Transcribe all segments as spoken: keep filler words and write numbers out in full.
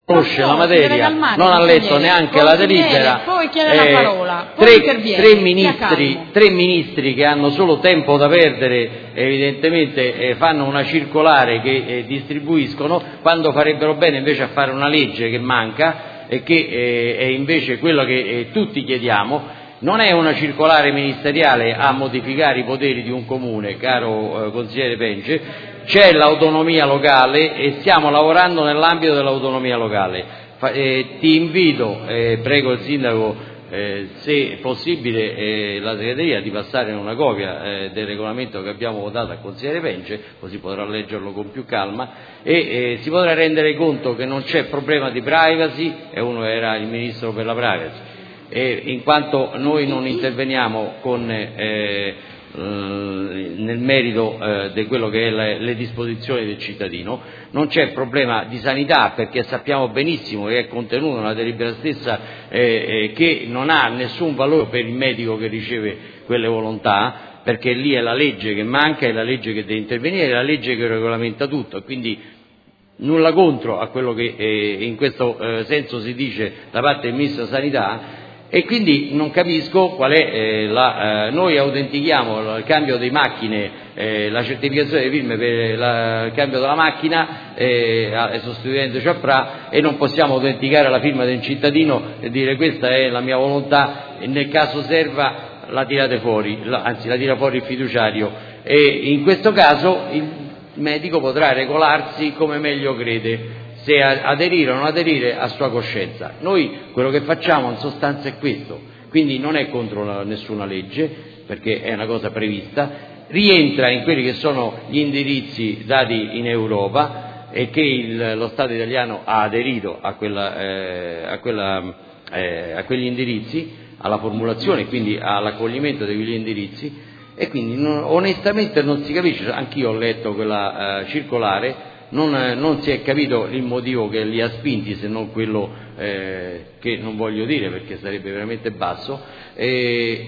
conosce la materia, non ha letto neanche la delibera. Poi chiede la parola, poi tre, interviene. tre, ministri, tre ministri che hanno solo tempo da perdere, evidentemente eh, fanno una circolare che eh, distribuiscono, quando farebbero bene invece a fare una legge che manca e che eh, è invece quello che eh, tutti chiediamo. Non è una circolare ministeriale a modificare i poteri di un comune, caro eh, consigliere Pence, c'è l'autonomia locale e stiamo lavorando nell'ambito dell'autonomia locale. Fa, eh, ti invito, eh, prego il sindaco, eh, se possibile, eh, la segreteria di passare una copia eh, del regolamento che abbiamo votato al consigliere Pence, così potrà leggerlo con più calma e eh, si potrà rendere conto che non c'è problema di privacy, e uno era il ministro per la privacy. E in quanto noi non interveniamo con, eh, nel merito eh, di quello che è le, le disposizioni del cittadino, non c'è problema di sanità, perché sappiamo benissimo che è contenuto nella delibera stessa eh, eh, che non ha nessun valore per il medico che riceve quelle volontà, perché lì è la legge che manca, è la legge che deve intervenire, è la legge che regolamenta tutto, quindi nulla contro a quello che eh, in questo eh, senso si dice da parte del Ministro della Sanità. E quindi non capisco qual è eh, la... Eh, noi autentichiamo il cambio di macchine, eh, la certificazione delle firme per la, il cambio della macchina, eh, sostituendoci a P R A, e non possiamo autenticare la firma del cittadino e dire questa è la mia volontà, e nel caso serva la tirate fuori, la, anzi la tira fuori il fiduciario, e in questo caso il medico potrà regolarsi come meglio crede, se aderire o non aderire a sua coscienza. Noi quello che facciamo in sostanza è questo, quindi non è contro la, nessuna legge, perché è una cosa prevista, rientra in quelli che sono gli indirizzi dati in Europa e che il, lo Stato italiano ha aderito a, quella, eh, a, quella, eh, a quegli indirizzi, alla formulazione e quindi all'accoglimento di quegli indirizzi, e quindi non, onestamente non si capisce. Anch'io ho letto quella eh, circolare. Non, non si è capito il motivo che li ha spinti, se non quello eh, che non voglio dire perché sarebbe veramente basso. Eh,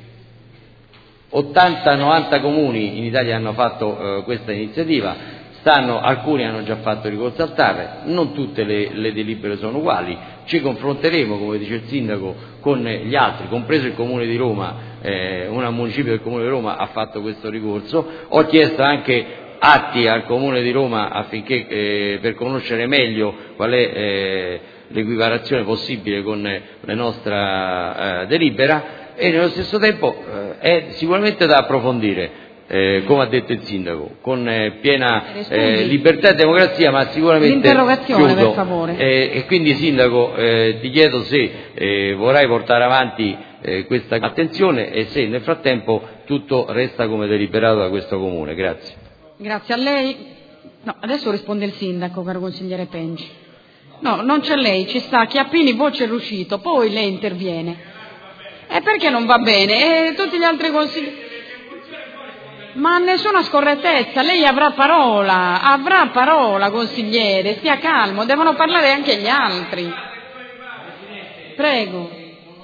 ottanta novanta comuni in Italia hanno fatto eh, questa iniziativa, stanno, alcuni hanno già fatto ricorso al T A R, non tutte le, le delibere sono uguali, ci confronteremo, come dice il sindaco, con gli altri, compreso il Comune di Roma, eh, un municipio del Comune di Roma ha fatto questo ricorso. Ho chiesto anche atti al Comune di Roma affinché eh, per conoscere meglio qual è eh, l'equiparazione possibile con la nostra eh, delibera, e nello stesso tempo eh, è sicuramente da approfondire, eh, come ha detto il sindaco, con eh, piena eh, libertà e democrazia, ma sicuramente l'interrogazione, chiudo. per favore. Eh, e quindi sindaco, eh, ti chiedo se eh, vorrai portare avanti eh, questa attenzione e se nel frattempo tutto resta come deliberato da questo Comune. Grazie. Grazie a lei. No, adesso risponde il sindaco, caro consigliere Pence. No, non c'è lei, ci sta Chiappini, voce riuscito, poi lei interviene. E perché non va bene? E tutti gli altri consiglieri... Ma nessuna scorrettezza, lei avrà parola, avrà parola, consigliere, stia calmo, devono parlare anche gli altri. Prego.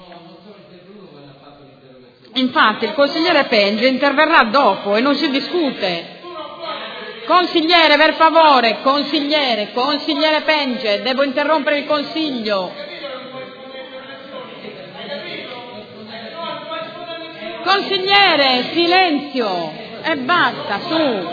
Infatti il consigliere Pence interverrà dopo e non si discute. Consigliere, per favore, consigliere, consigliere Pence, devo interrompere il consiglio. Consigliere, silenzio e basta, su.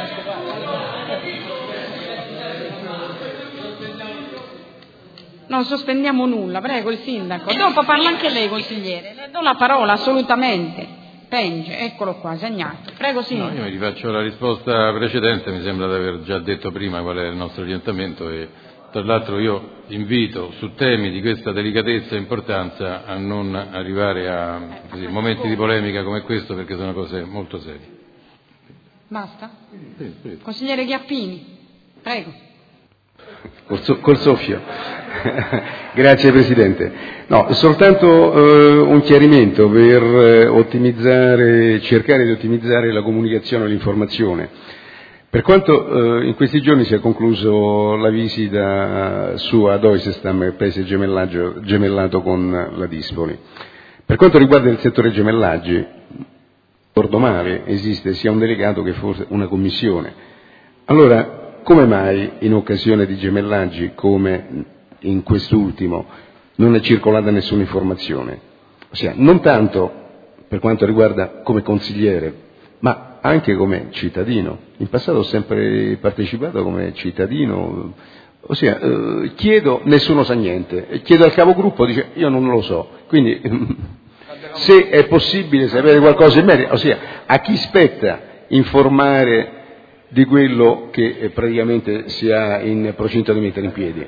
Non sospendiamo nulla, prego il sindaco. Dopo parla anche lei, consigliere. Le do la parola, assolutamente. Pence, eccolo qua, segnato. Prego, sindaco. No, io mi rifaccio la risposta precedente, mi sembra di aver già detto prima qual è il nostro orientamento, e tra l'altro io invito su temi di questa delicatezza e importanza a non arrivare a così, momenti di polemica come questo, perché sono cose molto serie. Basta? Sì, sì. Consigliere Chiappini, prego. Col, col soffio. Grazie Presidente. No, soltanto eh, un chiarimento per eh, ottimizzare, cercare di ottimizzare la comunicazione e l'informazione. Per quanto eh, in questi giorni si è concluso la visita su ad Oisestam, paese gemellato con la Dispoli. Per quanto riguarda il settore gemellaggi, ricordo male, esiste sia un delegato che forse una commissione. Allora, come mai in occasione di gemellaggi come in quest'ultimo non è circolata nessuna informazione, ossia non tanto per quanto riguarda come consigliere, ma anche come cittadino. In passato ho sempre partecipato come cittadino, ossia eh, chiedo, nessuno sa niente, chiedo al capogruppo, dice io non lo so, quindi se è possibile sapere qualcosa in merito, ossia a chi spetta informare di quello che eh, praticamente si ha in procinto di mettere in piedi.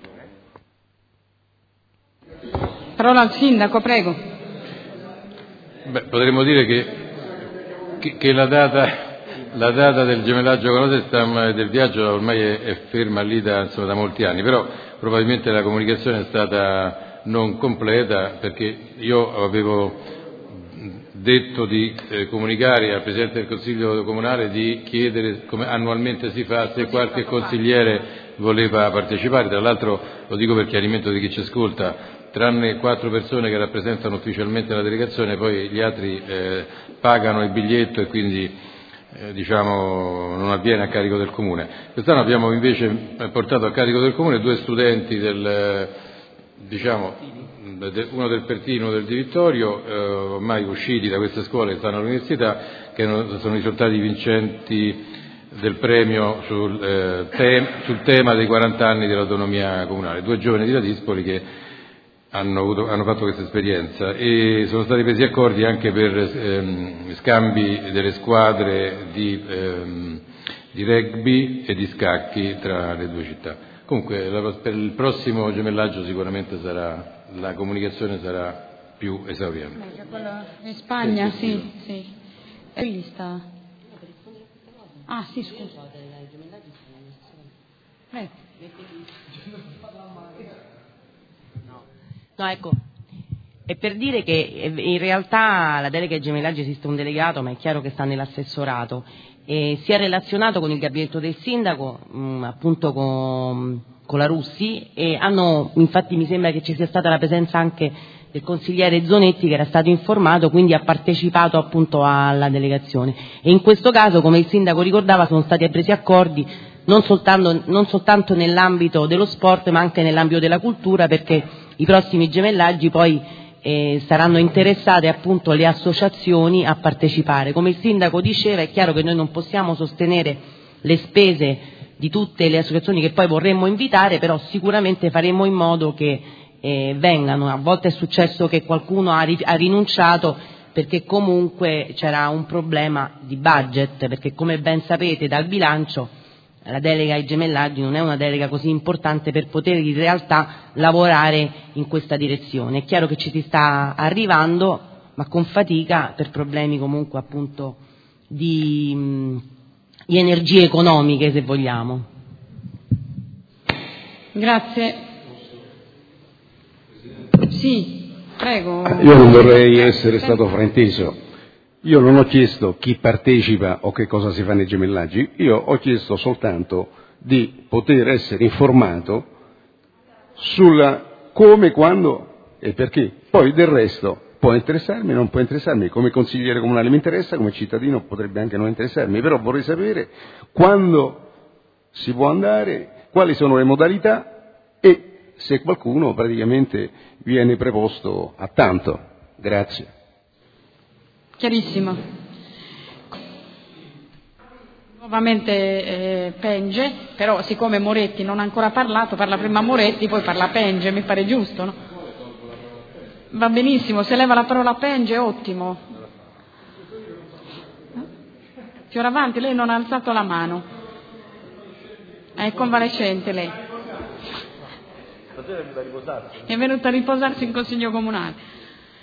Parola al sindaco, prego. Beh, potremmo dire che, che, che la, data, la data del gemellaggio con Osestam del viaggio ormai è, è ferma lì da, insomma, da molti anni, però probabilmente la comunicazione è stata non completa, perché io avevo detto di eh, comunicare al Presidente del Consiglio Comunale di chiedere, come annualmente si fa, se qualche consigliere voleva partecipare. Tra l'altro, lo dico per chiarimento di chi ci ascolta, tranne quattro persone che rappresentano ufficialmente la delegazione, poi gli altri eh, pagano il biglietto e quindi eh, diciamo non avviene a carico del Comune. Quest'anno abbiamo invece portato a carico del Comune due studenti del, diciamo, uno del Pertino e uno del Di Vittorio, eh, ormai usciti da queste scuole che stanno all'università, che sono risultati vincenti del premio sul, eh, te, sul tema dei quaranta anni dell'autonomia comunale, due giovani di Ladispoli che hanno, avuto, hanno fatto questa esperienza, e sono stati presi accordi anche per ehm, scambi delle squadre di, ehm, di rugby e di scacchi tra le due città. Comunque la, per il prossimo gemellaggio sicuramente sarà, la comunicazione sarà più esauriente. In Spagna, sì, sì. sì. Sta... Ah, sì, scusa. Eh. No, ecco, è per dire che in realtà la delega ai gemellaggi esiste un delegato, ma è chiaro che sta nell'assessorato, e si è relazionato con il gabinetto del sindaco, mh, appunto con, con la Russi, e hanno, infatti mi sembra che ci sia stata la presenza anche del consigliere Zonetti, che era stato informato, quindi ha partecipato appunto alla delegazione, e in questo caso, come il sindaco ricordava, sono stati presi accordi non soltanto, non soltanto nell'ambito dello sport, ma anche nell'ambito della cultura, perché i prossimi gemellaggi poi eh, saranno interessate appunto le associazioni a partecipare. Come il sindaco diceva, è chiaro che noi non possiamo sostenere le spese di tutte le associazioni che poi vorremmo invitare, però sicuramente faremo in modo che eh, vengano. A volte è successo che qualcuno ha, ri- ha rinunciato perché comunque c'era un problema di budget, perché come ben sapete dal bilancio la delega ai gemellaggi non è una delega così importante per poter in realtà lavorare in questa direzione. È chiaro che ci si sta arrivando, ma con fatica, per problemi comunque appunto di, di energie economiche, se vogliamo. Grazie. Sì, prego. Io non vorrei essere stato frainteso. Io non ho chiesto chi partecipa o che cosa si fa nei gemellaggi, io ho chiesto soltanto di poter essere informato sulla come, quando e perché. Poi del resto può interessarmi, non può interessarmi, come consigliere comunale mi interessa, come cittadino potrebbe anche non interessarmi, però vorrei sapere quando si può andare, quali sono le modalità e se qualcuno praticamente viene preposto a tanto. Grazie. Chiarissimo. Nuovamente eh, Penge, però siccome Moretti non ha ancora parlato, parla prima Moretti, poi parla Penge, mi pare giusto, no? Va benissimo, se leva la parola Penge, ottimo. Fioravanti, lei non ha alzato la mano. È convalescente lei. È venuta a riposarsi in Consiglio Comunale.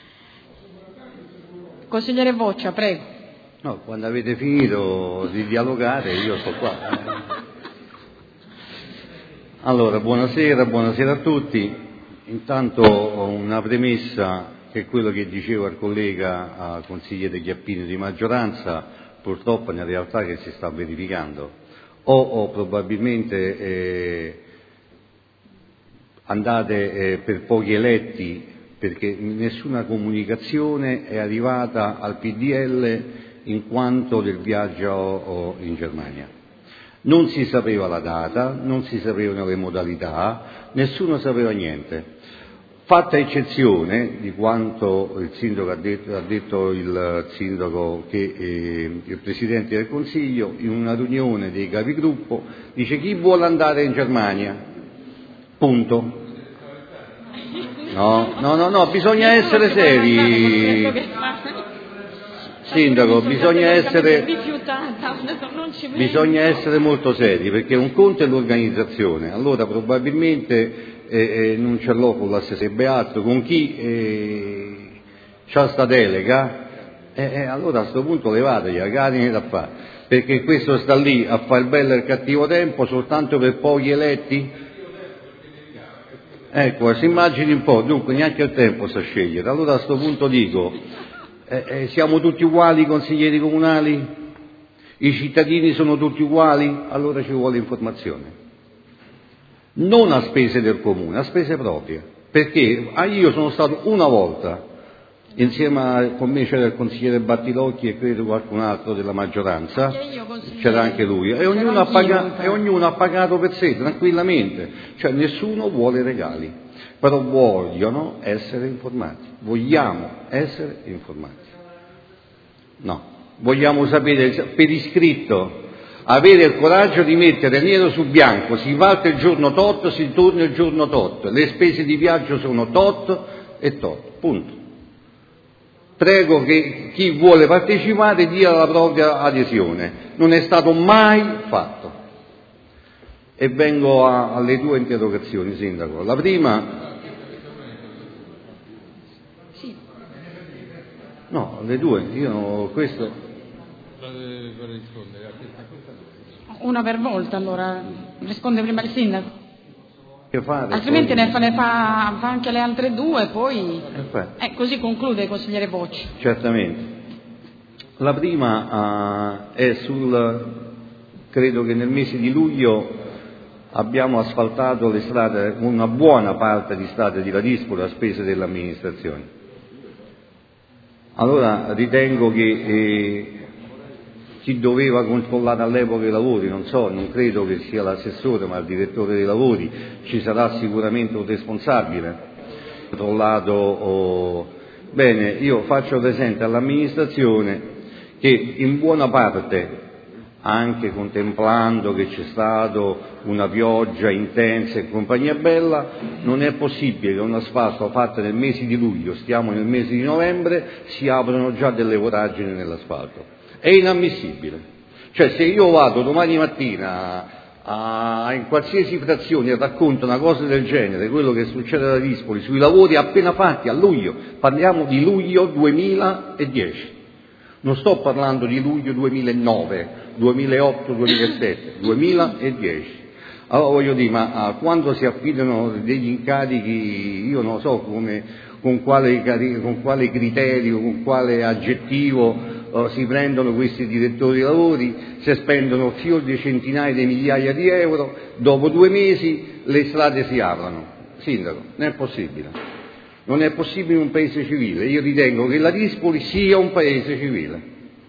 Consigliere Boccia, prego. No, quando avete finito di dialogare io sto qua. Allora, buonasera, buonasera a tutti. Intanto una premessa che quello che diceva il collega consigliere Chiappini di maggioranza purtroppo nella realtà che si sta verificando. O, o probabilmente eh, andate eh, per pochi eletti, perché nessuna comunicazione è arrivata al P D L in quanto del viaggio in Germania. Non si sapeva la data, non si sapevano le modalità, nessuno sapeva niente. Fatta eccezione di quanto il sindaco ha detto, ha detto il sindaco che eh, il Presidente del Consiglio in una riunione dei capigruppo dice chi vuole andare in Germania, punto. No, no, no, no, bisogna essere seri. Sindaco, bisogna essere, bisogna essere molto seri, perché un conto è l'organizzazione, allora probabilmente eh, eh, non ce l'ho con l'assessore Beato, con chi eh, c'ha sta delega, eh, eh, allora a questo punto levategli, cagate da fare, perché questo sta lì a fare il bello e il cattivo tempo soltanto per pochi eletti? Ecco, si immagini un po', dunque neanche il tempo sa scegliere, allora a questo punto dico, Eh, eh, siamo tutti uguali i consiglieri comunali? I cittadini sono tutti uguali? Allora ci vuole informazione. Non a spese del comune, a spese proprie. Perché ah, io sono stato una volta, insieme a, con me c'era il consigliere Battilocchi e credo qualcun altro della maggioranza, c'era anche lui, e ognuno, ha pagato, e ognuno ha pagato per sé, tranquillamente. Cioè nessuno vuole regali. Però vogliono essere informati, vogliamo essere informati. No, vogliamo sapere per iscritto, avere il coraggio di mettere nero su bianco, si parte il giorno tot, si torna il giorno tot, le spese di viaggio sono tot e tot, punto. Prego che chi vuole partecipare dia la propria adesione, non è stato mai fatto. E vengo a, alle due interrogazioni, Sindaco. La prima... No, le due, io questo... Una per volta, allora. Risponde prima il Sindaco. Che fare? Altrimenti poi... ne, fa, ne fa, fa anche le altre due, poi... Eh, eh, così conclude il consigliere Bocci. Certamente. La prima uh, è sul... Credo che nel mese di luglio abbiamo asfaltato le strade, una buona parte di strade di Ladispoli a spese dell'amministrazione. Allora ritengo che eh, chi doveva controllare all'epoca i lavori, non so, non credo che sia l'assessore ma il direttore dei lavori, ci sarà sicuramente un responsabile. Controllato, oh, bene, io faccio presente all'amministrazione che in buona parte, anche contemplando che c'è stata una pioggia intensa e compagnia bella, non è possibile che un asfalto fatto nel mese di luglio, stiamo nel mese di novembre, si aprono già delle voragini nell'asfalto. È inammissibile. Cioè se io vado domani mattina a, a, in qualsiasi frazione e racconto una cosa del genere, quello che succede a Ladispoli, sui lavori appena fatti a luglio, parliamo di luglio duemiladieci. Non sto parlando di luglio duemilanove, duemilaotto, duemilasette, duemiladieci. Allora voglio dire, ma ah, quando si affidano degli incarichi, io non so come, con, quale, con quale criterio, con quale aggettivo uh, si prendono questi direttori di lavori, se spendono fior di centinaia di migliaia di euro, dopo due mesi le strade si aprono. Sindaco, non è possibile. Non è possibile in un paese civile. Io ritengo che Ladispoli sia un paese civile.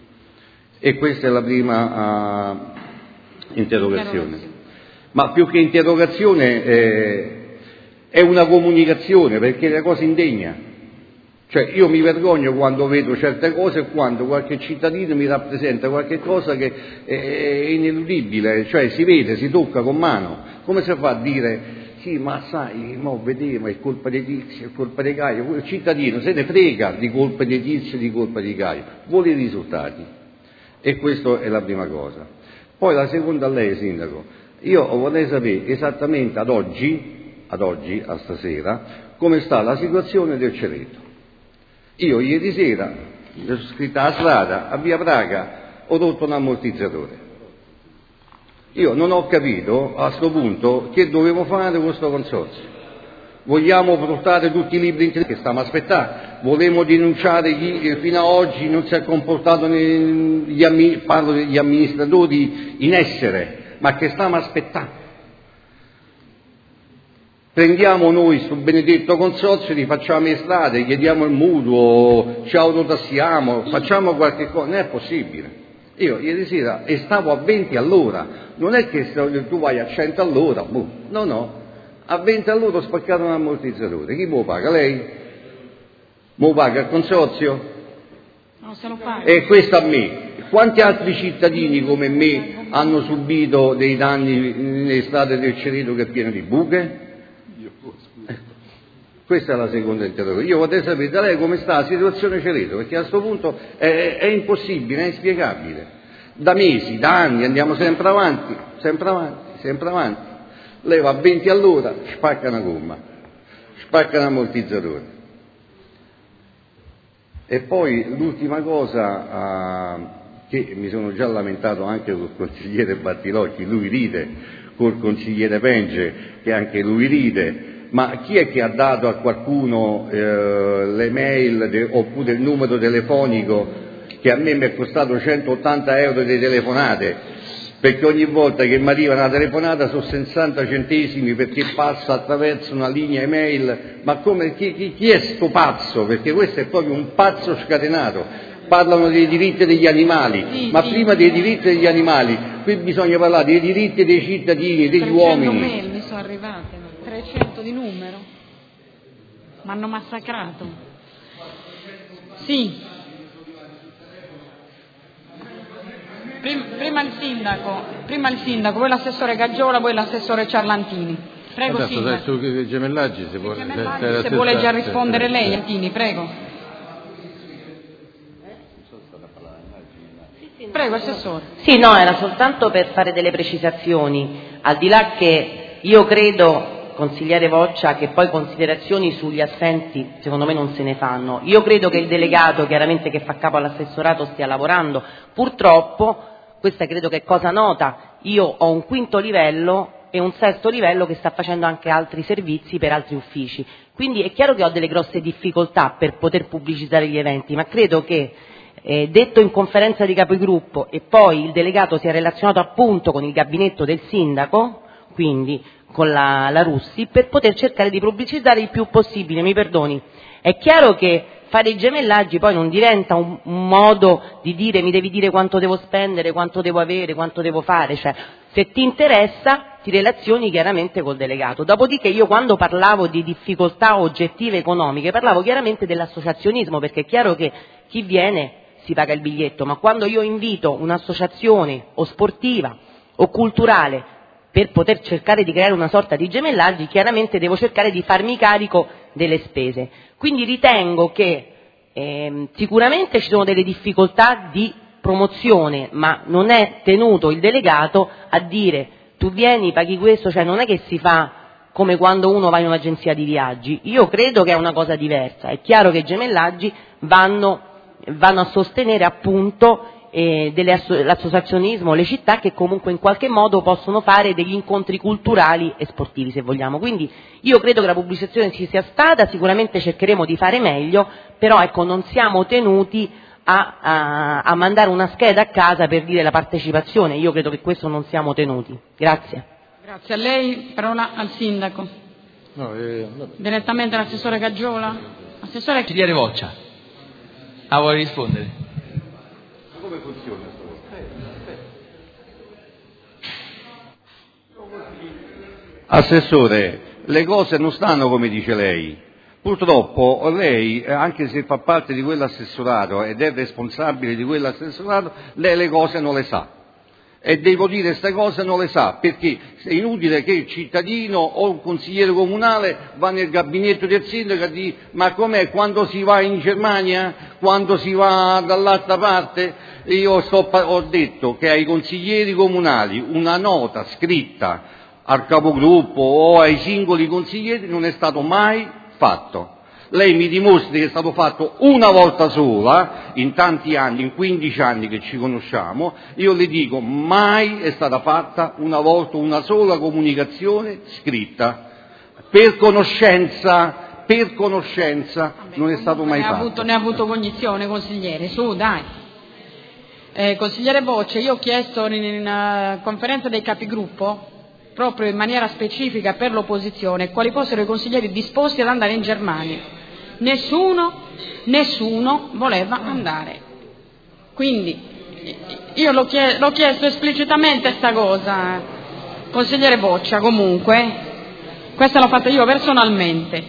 E questa è la prima uh, interrogazione. Ma più che interrogazione eh, è una comunicazione, perché è una cosa indegna. Cioè io mi vergogno quando vedo certe cose e quando qualche cittadino mi rappresenta qualche cosa che è ineludibile, cioè si vede, si tocca con mano. Come si fa a dire... Sì, ma sai, mo vediamo, è colpa di Tizio, è colpa di Caio. Il cittadino se ne frega di colpa di Tizio e di colpa di Caio, vuole i risultati. E questa è la prima cosa. Poi la seconda a lei, Sindaco. Io vorrei sapere esattamente ad oggi, ad oggi, a stasera, come sta la situazione del Ceretto. Io ieri sera, sono scritta alla strada, a via Praga, ho rotto un ammortizzatore. Io non ho capito a questo punto che dovevo fare con questo consorzio. Vogliamo portare tutti i libri in che stiamo aspettando? Volevamo denunciare chi fino ad oggi non si è comportato, negli, parlo degli amministratori in essere, ma che stiamo aspettando? Prendiamo noi sul benedetto consorzio, li facciamo le strade, chiediamo il mutuo, ci autotassiamo, facciamo qualche cosa, non è possibile. Io ieri sera e stavo a venti all'ora, non è che tu vai a cento all'ora, boh. no no, a venti all'ora ho spaccato un ammortizzatore, chi me lo paga? Lei? Me lo paga il consorzio? No, se lo paga. E questo a me. Quanti altri cittadini come me hanno subito dei danni nelle strade del Cerreto che è pieno di buche? Eh, questa è la seconda interrogazione. Io vorrei sapere da lei come sta la situazione Cerreto, perché a questo punto è, è impossibile, è inspiegabile. Da mesi, da anni andiamo sempre avanti, sempre avanti, sempre avanti. Lei va a venti all'ora, spacca una gomma, spacca un ammortizzatore. E poi l'ultima cosa... Uh, che mi sono già lamentato anche col consigliere Battilocchi, lui ride, col consigliere Penge, che anche lui ride, ma chi è che ha dato a qualcuno eh, le mail de, oppure il numero telefonico che a me mi è costato centottanta euro di telefonate, perché ogni volta che mi arriva una telefonata sono sessanta centesimi perché passa attraverso una linea email, ma come, chi, chi, chi è sto pazzo? Perché questo è proprio un pazzo scatenato. Parlano dei diritti degli animali, sì, ma sì. Prima dei diritti degli animali, qui bisogna parlare dei diritti dei cittadini, degli uomini. mail mi sono arrivate, trecento di numero, mi hanno massacrato. Sì. Prima, prima il sindaco, prima il sindaco, poi l'assessore Gaggiola, poi l'assessore Ciarlantini. Prego, adesso, sindaco. Su Gemellaggi, se, vuole, Gemellaggi, se, se vuole già rispondere lei, Lantini, prego. Prego, assessore. Sì, no, era soltanto per fare delle precisazioni, al di là che io credo, consigliere Voccia, che poi considerazioni sugli assenti secondo me non se ne fanno. Io credo che il delegato, chiaramente che fa capo all'assessorato, stia lavorando. Purtroppo, questa credo che è cosa nota, io ho un quinto livello e un sesto livello che sta facendo anche altri servizi per altri uffici. Quindi è chiaro che ho delle grosse difficoltà per poter pubblicizzare gli eventi, ma credo che Eh, detto in conferenza di capigruppo e poi il delegato si è relazionato appunto con il gabinetto del sindaco, quindi con la, la Russi, per poter cercare di pubblicizzare il più possibile, mi perdoni. È chiaro che fare i gemellaggi poi non diventa un, un modo di dire mi devi dire quanto devo spendere, quanto devo avere, quanto devo fare, cioè se ti interessa ti relazioni chiaramente col delegato. Dopodiché io quando parlavo di difficoltà oggettive economiche parlavo chiaramente dell'associazionismo, perché è chiaro che chi viene si paga il biglietto, ma quando io invito un'associazione o sportiva o culturale per poter cercare di creare una sorta di gemellaggi, chiaramente devo cercare di farmi carico delle spese. Quindi ritengo che eh, sicuramente ci sono delle difficoltà di promozione, ma non è tenuto il delegato a dire tu vieni, paghi questo, cioè non è che si fa come quando uno va in un'agenzia di viaggi. Io credo che è una cosa diversa. È chiaro che i gemellaggi vanno vanno a sostenere appunto eh, delle, l'associazionismo, le città che comunque in qualche modo possono fare degli incontri culturali e sportivi, se vogliamo. Quindi io credo che la pubblicizzazione ci sia stata, sicuramente cercheremo di fare meglio, però ecco non siamo tenuti a, a, a mandare una scheda a casa per dire la partecipazione, io credo che questo non siamo tenuti. Grazie. Grazie a lei, parola al sindaco. No, eh, no. Direttamente all'assessore Gaggiola. Assessore Consigliere Voccia. Ah, vuoi rispondere? Come funziona questo? Assessore, le cose non stanno come dice lei. Purtroppo lei, anche se fa parte di quell'assessorato ed è responsabile di quell'assessorato, lei le cose non le sa. E devo dire queste cose non le sa, perché è inutile che il cittadino o un consigliere comunale va nel gabinetto del sindaco e dice ma com'è quando si va in Germania, quando si va dall'altra parte? Io sto, ho detto che ai consiglieri comunali una nota scritta al capogruppo o ai singoli consiglieri non è stato mai fatto. Lei mi dimostri che è stato fatto una volta sola, in tanti anni, in quindici anni che ci conosciamo, io le dico mai è stata fatta una volta una sola comunicazione scritta. Per conoscenza, per conoscenza Vabbè, non è stato mai ne fatto. Ha avuto, ne ha avuto cognizione, consigliere, su dai. Eh, consigliere Boccia, io ho chiesto in, in uh, conferenza dei capigruppo, proprio in maniera specifica per l'opposizione, quali fossero i consiglieri disposti ad andare in Germania. Nessuno, nessuno voleva andare. Quindi io l'ho, chie- l'ho chiesto esplicitamente sta cosa, consigliere Boccia, comunque, questa l'ho fatta io personalmente.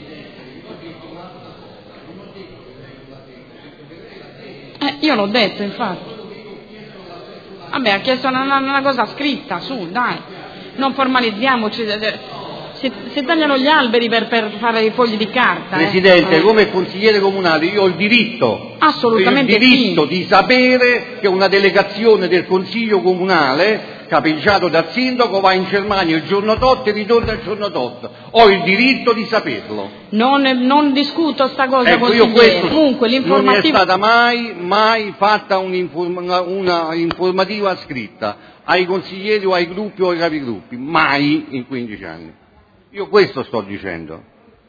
Eh, io l'ho detto, infatti. Vabbè, ha chiesto una, una, una cosa scritta, su, dai, non formalizziamoci, si, si tagliano gli alberi per, per fare i fogli di carta. Presidente, eh. come consigliere comunale io ho il diritto, Assolutamente il diritto sì. di sapere che una delegazione del Consiglio Comunale, capeggiato dal sindaco, va in Germania il giorno tot e ritorna il giorno tot. Ho il diritto di saperlo. Non, non discuto sta cosa, Ecco, io consigliere. questo, Comunque non è l'informativa... stata mai, mai fatta un'informa, una informativa scritta ai consiglieri o ai gruppi o ai capigruppi, mai in quindici anni. Io questo sto dicendo.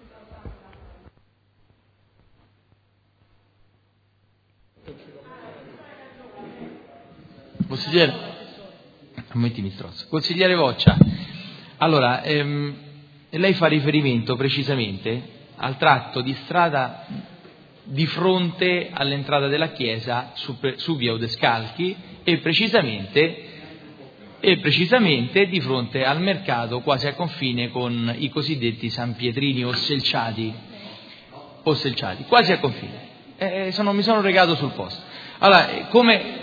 Consigliere, un momento mi strozzo. Consigliere Boccia, allora, ehm, lei fa riferimento precisamente al tratto di strada di fronte all'entrata della chiesa su, su via Odescalchi e precisamente, e precisamente di fronte al mercato quasi a confine con i cosiddetti San Pietrini o Selciati, o Selciati, quasi a confine. Eh, sono, mi sono recato sul posto. Allora, come...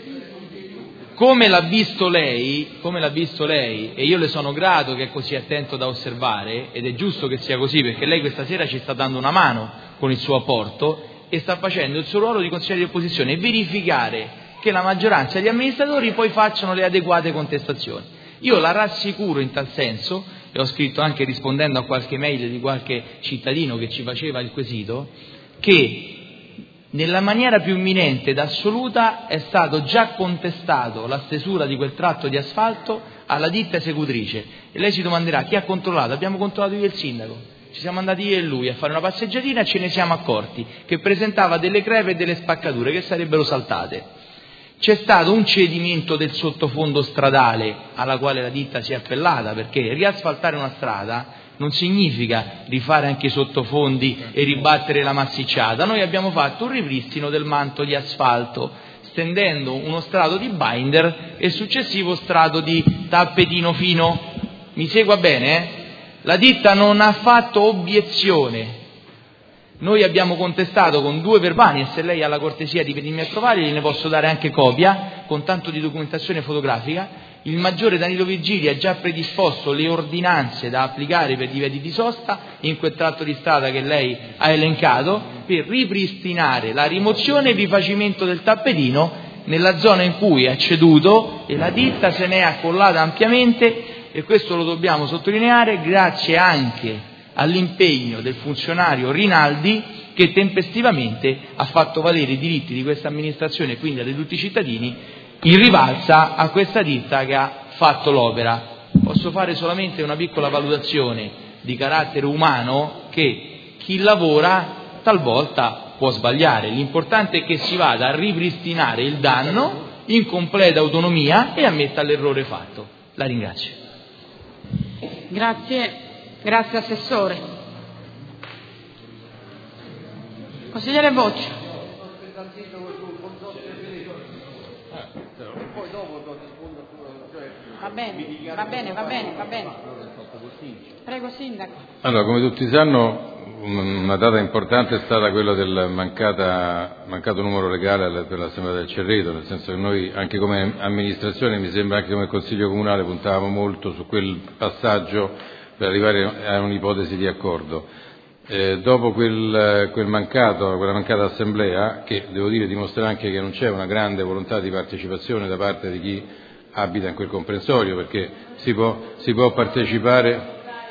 Come l'ha visto lei, come l'ha visto lei, e io le sono grato che è così attento da osservare, ed è giusto che sia così, perché lei questa sera ci sta dando una mano con il suo apporto e sta facendo il suo ruolo di consigliere di opposizione e verificare che la maggioranza di amministratori poi facciano le adeguate contestazioni. Io la rassicuro in tal senso, e ho scritto anche rispondendo a qualche mail di qualche cittadino che ci faceva il quesito, che nella maniera più imminente ed assoluta è stato già contestato la stesura di quel tratto di asfalto alla ditta esecutrice. E lei si domanderà chi ha controllato? Abbiamo controllato io e il sindaco. Ci siamo andati io e lui a fare una passeggiatina e ce ne siamo accorti che presentava delle crepe e delle spaccature che sarebbero saltate. C'è stato un cedimento del sottofondo stradale alla quale la ditta si è appellata, perché riasfaltare una strada non significa rifare anche i sottofondi e ribattere la massicciata. Noi abbiamo fatto un ripristino del manto di asfalto, stendendo uno strato di binder e successivo strato di tappetino fino. Mi segua bene? Eh? La ditta non ha fatto obiezione. Noi abbiamo contestato con due verbali, e se lei ha la cortesia di venirmi a trovare gliene posso dare anche copia, con tanto di documentazione fotografica. Il maggiore Danilo Virgili ha già predisposto le ordinanze da applicare per divieti di sosta in quel tratto di strada che lei ha elencato per ripristinare la rimozione e il rifacimento del tappetino nella zona in cui è ceduto, e la ditta se ne è accollata ampiamente, e questo lo dobbiamo sottolineare grazie anche all'impegno del funzionario Rinaldi, che tempestivamente ha fatto valere i diritti di questa amministrazione e quindi di tutti i cittadini in rivalsa a questa ditta che ha fatto l'opera. Posso fare solamente una piccola valutazione di carattere umano, che chi lavora talvolta può sbagliare, l'importante è che si vada a ripristinare il danno in completa autonomia e ammetta l'errore fatto. La ringrazio. Grazie, grazie Assessore. Consigliere Boccia. Va bene, va bene, va bene, va bene. Prego Sindaco. Allora, come tutti sanno, una data importante è stata quella del mancata, mancato numero legale per l'Assemblea del Cerreto, nel senso che noi anche come amministrazione, mi sembra anche come Consiglio Comunale, puntavamo molto su quel passaggio per arrivare a un'ipotesi di accordo. Eh, dopo quel, quel mancato, quella mancata assemblea, che devo dire dimostra anche che non c'è una grande volontà di partecipazione da parte di chi abita in quel comprensorio, perché si può, si può partecipare.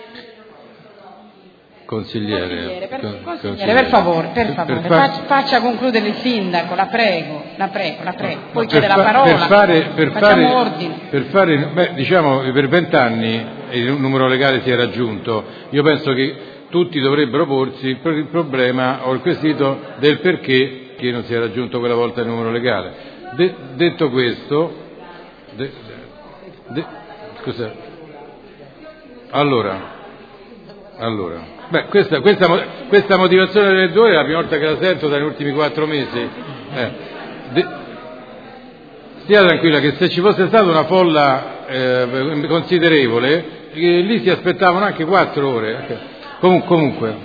Consigliere, consigliere, per, con, consigliere per favore, per favore, per far... faccia, faccia concludere il sindaco, la prego, la prego, la prego. Poi chiede fa, la parola. Per fare, per facciamo fare, ordine. Per fare, beh, diciamo, per vent'anni il numero legale si è raggiunto. Io penso che tutti dovrebbero porsi il problema o il quesito del perché che non si è raggiunto quella volta il numero legale. De, detto questo, de, de, scusa, allora, allora. Beh, questa, questa, questa motivazione delle due è la prima volta che la sento dagli ultimi quattro mesi. Eh. De... stia tranquilla che se ci fosse stata una folla eh, considerevole, eh, lì si aspettavano anche quattro ore. Comun- comunque,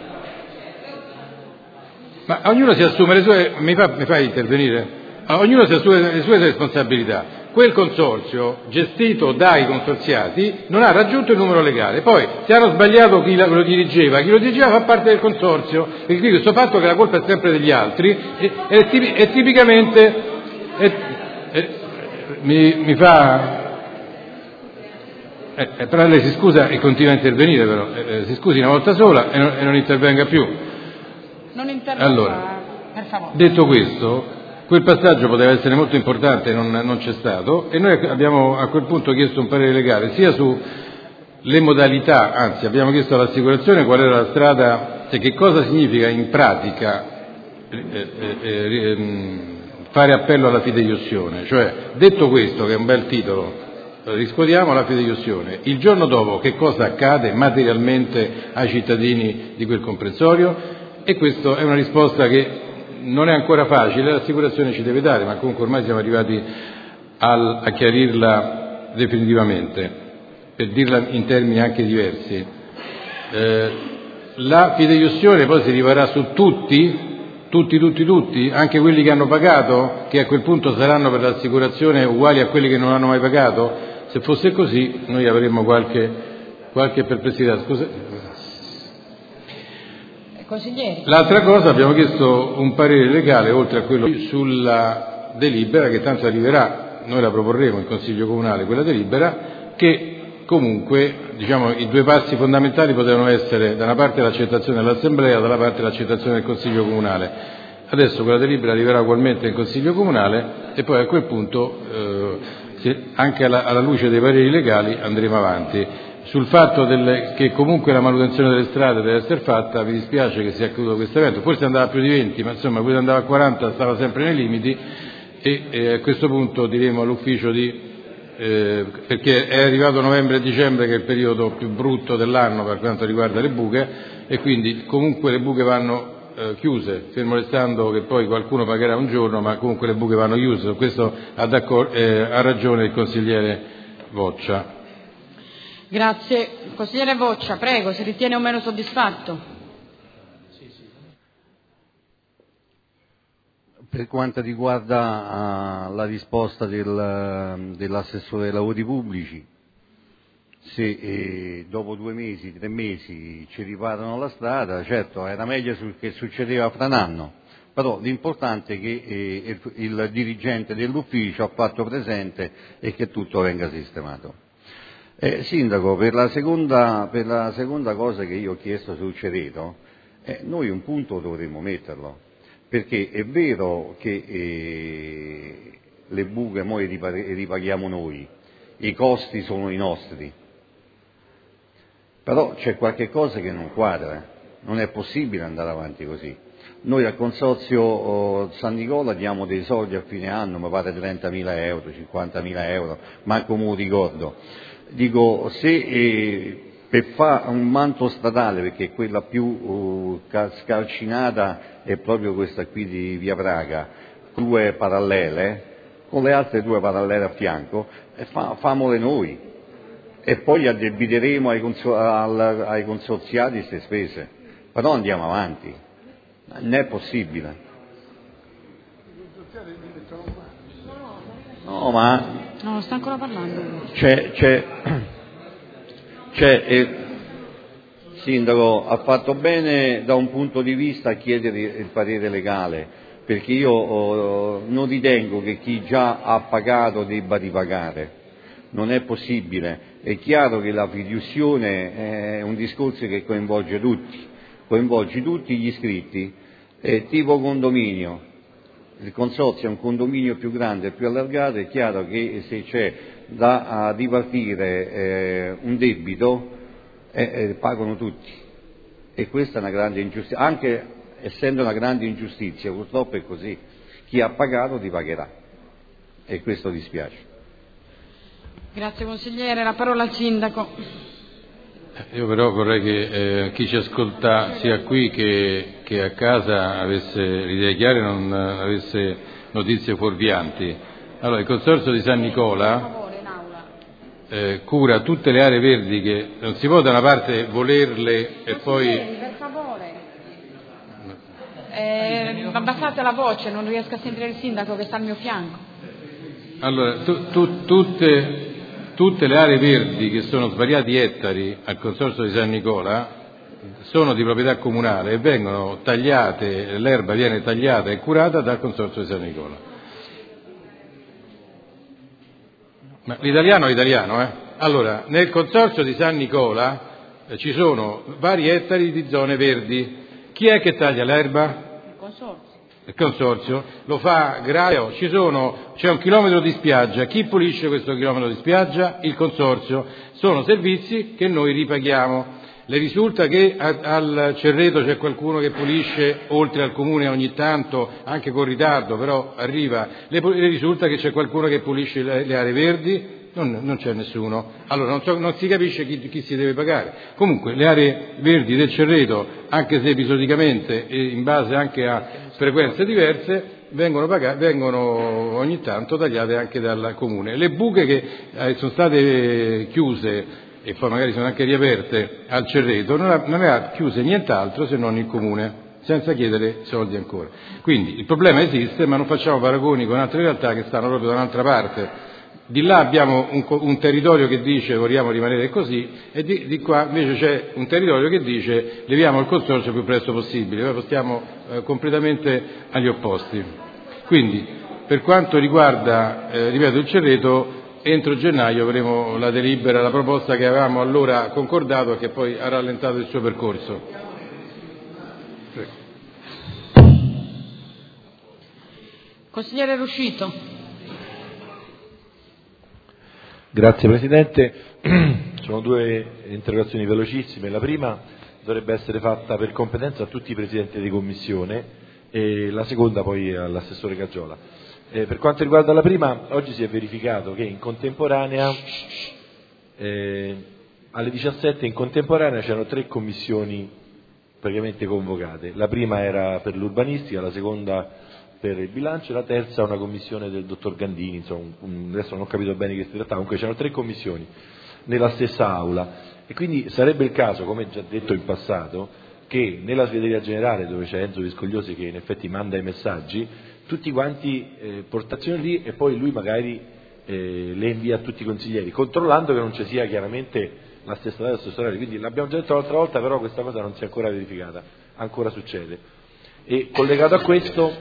ma ognuno si assume le sue, mi, fa, mi fai intervenire? Ognuno si assume le sue responsabilità. Quel consorzio, gestito dai consorziati, non ha raggiunto il numero legale. Poi, se hanno sbagliato chi lo dirigeva, chi lo dirigeva fa parte del consorzio. E quindi questo fatto che la colpa è sempre degli altri è, è, tipi, è tipicamente... È, è, mi, mi fa... Eh, però lei si scusa e continua a intervenire, però. Eh, si scusi una volta sola e non, e non intervenga più. Non intervenga, allora, per favore. Detto questo... Quel passaggio poteva essere molto importante, non, non c'è stato, e noi abbiamo a quel punto chiesto un parere legale sia sulle modalità, anzi abbiamo chiesto all'assicurazione qual era la strada e che cosa significa in pratica eh, eh, eh, fare appello alla fideiussione. Cioè, detto questo, che è un bel titolo, riscuotiamo la fideiussione, il giorno dopo che cosa accade materialmente ai cittadini di quel comprensorio? E questa è una risposta che non è ancora facile, l'assicurazione ci deve dare, ma comunque ormai siamo arrivati al, a chiarirla definitivamente, per dirla in termini anche diversi. Eh, la fideiussione poi si rivarrà su tutti, tutti, tutti, tutti, anche quelli che hanno pagato, che a quel punto saranno per l'assicurazione uguali a quelli che non hanno mai pagato? Se fosse così noi avremmo qualche, qualche perplessità. Scusa. Consiglieri. L'altra cosa, abbiamo chiesto un parere legale, oltre a quello sulla delibera, che tanto arriverà, noi la proporremo in Consiglio Comunale, quella delibera, che comunque, diciamo, i due passi fondamentali potevano essere da una parte l'accettazione dell'Assemblea, dalla parte l'accettazione del Consiglio Comunale. Adesso quella delibera arriverà ugualmente in Consiglio Comunale e poi a quel punto, eh, se, anche alla, alla luce dei pareri legali, andremo avanti. Sul fatto delle, che comunque la manutenzione delle strade deve essere fatta, mi dispiace che sia accaduto questo evento, forse andava a più di venti, ma insomma quello andava a quaranta, stava sempre nei limiti e eh, a questo punto diremo all'ufficio di, eh, perché è arrivato novembre e dicembre che è il periodo più brutto dell'anno per quanto riguarda le buche e quindi comunque le buche vanno eh, chiuse, fermo restando che poi qualcuno pagherà un giorno, ma comunque le buche vanno chiuse, su questo ha, eh, ha ragione il consigliere Voccia. Grazie. Consigliere Voccia, prego, si ritiene o meno soddisfatto? Per quanto riguarda uh, la risposta del, dell'assessore ai lavori pubblici, se eh, dopo due mesi, tre mesi ci riparano la strada, certo era meglio sul che succedeva fra un anno, però l'importante è che eh, il, il dirigente dell'ufficio ha fatto presente e che tutto venga sistemato. Eh, Sindaco, per la, seconda, per la seconda cosa che io ho chiesto sul Cereto, eh, noi un punto dovremmo metterlo, perché è vero che eh, le buche noi ripaghiamo noi, i costi sono i nostri, però c'è qualche cosa che non quadra, non è possibile andare avanti così. Noi al Consorzio oh, San Nicola diamo dei soldi a fine anno, mi pare trentamila euro, cinquantamila euro, manco me lo ricordo. Dico, se eh, per fare un manto statale, perché quella più uh, scalcinata è proprio questa qui di Via Praga, due parallele, con le altre due parallele a fianco, e fa, famole noi, e poi addebiteremo ai, consor- al, ai consorziati queste spese, però andiamo avanti, non è possibile. No, ma... No, sta ancora parlando. C'è, c'è, c'è eh, Sindaco, ha fatto bene da un punto di vista a chiedere il parere legale, perché io oh, non ritengo che chi già ha pagato debba ripagare, non è possibile. È chiaro che la fiduzione è un discorso che coinvolge tutti, coinvolge tutti gli iscritti, è tipo condominio. Il consorzio è un condominio più grande e più allargato, è chiaro che se c'è da ripartire eh, un debito eh, eh, pagano tutti, e questa è una grande ingiustizia, anche essendo una grande ingiustizia, purtroppo è così, chi ha pagato ripagherà e questo dispiace. Grazie consigliere, la parola al sindaco. Io però vorrei che eh, chi ci ascolta sia qui che, che a casa avesse l'idea chiara e non avesse notizie fuorvianti. Allora, il Consorzio di San Nicola eh, cura tutte le aree verdi che non si può da una parte volerle e poi... Per favore. Eh, abbassate la voce, non riesco a sentire il sindaco che sta al mio fianco. Allora, tu, tu, tutte, tutte le aree verdi che sono svariati ettari al Consorzio di San Nicola sono di proprietà comunale e vengono tagliate, l'erba viene tagliata e curata dal Consorzio di San Nicola. Ma l'italiano è italiano, eh? Allora, nel Consorzio di San Nicola eh, ci sono vari ettari di zone verdi. Chi è che taglia l'erba? Il consorzio. Il Consorzio. Lo fa Graio. Ci sono, c'è un chilometro di spiaggia. Chi pulisce questo chilometro di spiaggia? Il Consorzio. Sono servizi che noi ripaghiamo. Le risulta che al Cerreto c'è qualcuno che pulisce, oltre al comune ogni tanto, anche con ritardo, però arriva, le, le risulta che c'è qualcuno che pulisce le, le aree verdi? Non, non c'è nessuno. Allora non, so, non si capisce chi, chi si deve pagare. Comunque le aree verdi del Cerreto, anche se episodicamente e in base anche a frequenze diverse, vengono, pagate, vengono ogni tanto tagliate anche dal comune. Le buche che eh, sono state chiuse e poi magari sono anche riaperte al Cerreto, non aveva chiuse nient'altro se non il comune, senza chiedere soldi ancora. Quindi il problema esiste, ma non facciamo paragoni con altre realtà che stanno proprio da un'altra parte. Di là abbiamo un, un territorio che dice vogliamo rimanere così e di, di qua invece c'è un territorio che dice leviamo il consorzio il più presto possibile. Noi stiamo eh, completamente agli opposti. Quindi per quanto riguarda, eh, ripeto, il Cerreto, entro gennaio avremo la delibera, la proposta che avevamo allora concordato e che poi ha rallentato il suo percorso. Prego. Consigliere Ruscito. Grazie Presidente. Sono due interrogazioni velocissime. La prima dovrebbe essere fatta per competenza a tutti i Presidenti di Commissione e la seconda poi all'Assessore Caggiola. Eh, per quanto riguarda la prima, oggi si è verificato che in contemporanea, eh, alle diciassette in contemporanea c'erano tre commissioni praticamente convocate. La prima era per l'urbanistica, la seconda per il bilancio e la terza una commissione del dottor Gandini, insomma, un, adesso non ho capito bene che si trattava, comunque c'erano tre commissioni nella stessa aula e quindi sarebbe il caso, come già detto in passato, che nella segreteria generale dove c'è Enzo Viscogliosi che in effetti manda i messaggi, tutti quanti eh, portazione lì e poi lui magari eh, le invia a tutti i consiglieri, controllando che non ci sia chiaramente la stessa data e lo stesso orario. Quindi l'abbiamo già detto l'altra volta, però questa cosa non si è ancora verificata, ancora succede. E collegato a questo,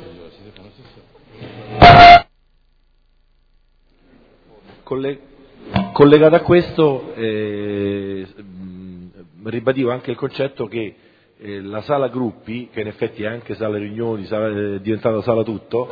coll- collegato a questo eh, ribadivo anche il concetto che Eh, la sala gruppi, che in effetti è anche sala riunioni, sala, è eh, diventata sala tutto,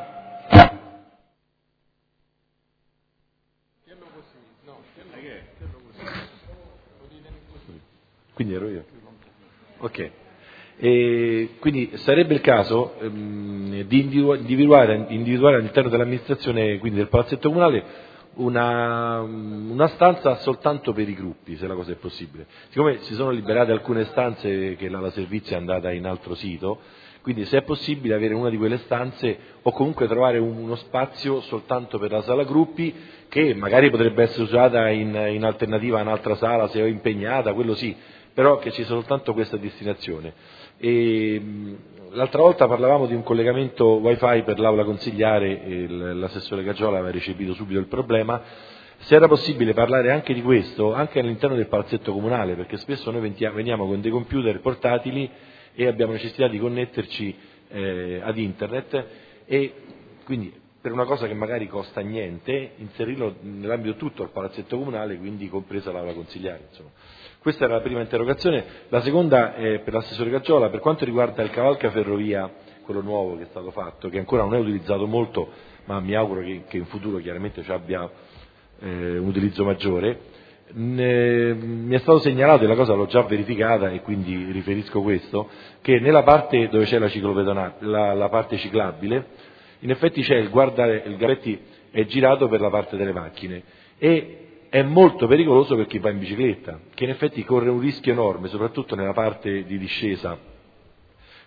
quindi ero io. Ok. E quindi sarebbe il caso ehm, di individuare, individuare all'interno dell'amministrazione, quindi del palazzetto comunale, Una, una stanza soltanto per i gruppi, se la cosa è possibile. Siccome si sono liberate alcune stanze che la, la servizio è andata in altro sito, quindi se è possibile avere una di quelle stanze o comunque trovare un, uno spazio soltanto per la sala gruppi che magari potrebbe essere usata in, in alternativa a un'altra sala se è impegnata, quello sì, però che ci sia soltanto questa destinazione. E, l'altra volta parlavamo di un collegamento wifi per l'aula consigliare e l'assessore Caggiola aveva recepito subito il problema. Se era possibile parlare anche di questo, anche all'interno del palazzetto comunale, perché spesso noi veniamo con dei computer portatili e abbiamo necessità di connetterci eh, ad internet e quindi per una cosa che magari costa niente, inserirlo nell'ambito tutto al palazzetto comunale, quindi compresa l'aula consigliare. Insomma. Questa era la prima interrogazione. La seconda è per l'assessore Caggiola, per quanto riguarda il cavalca ferrovia, quello nuovo che è stato fatto, che ancora non è utilizzato molto, ma mi auguro che, che in futuro chiaramente ci abbia eh, un utilizzo maggiore. Ne, mi è stato segnalato, e la cosa l'ho già verificata e quindi riferisco questo, che nella parte dove c'è la ciclopedonale, la, la parte ciclabile, in effetti c'è il guarda, il Garetti è girato per la parte delle macchine e è molto pericoloso per chi va in bicicletta, che in effetti corre un rischio enorme, soprattutto nella parte di discesa,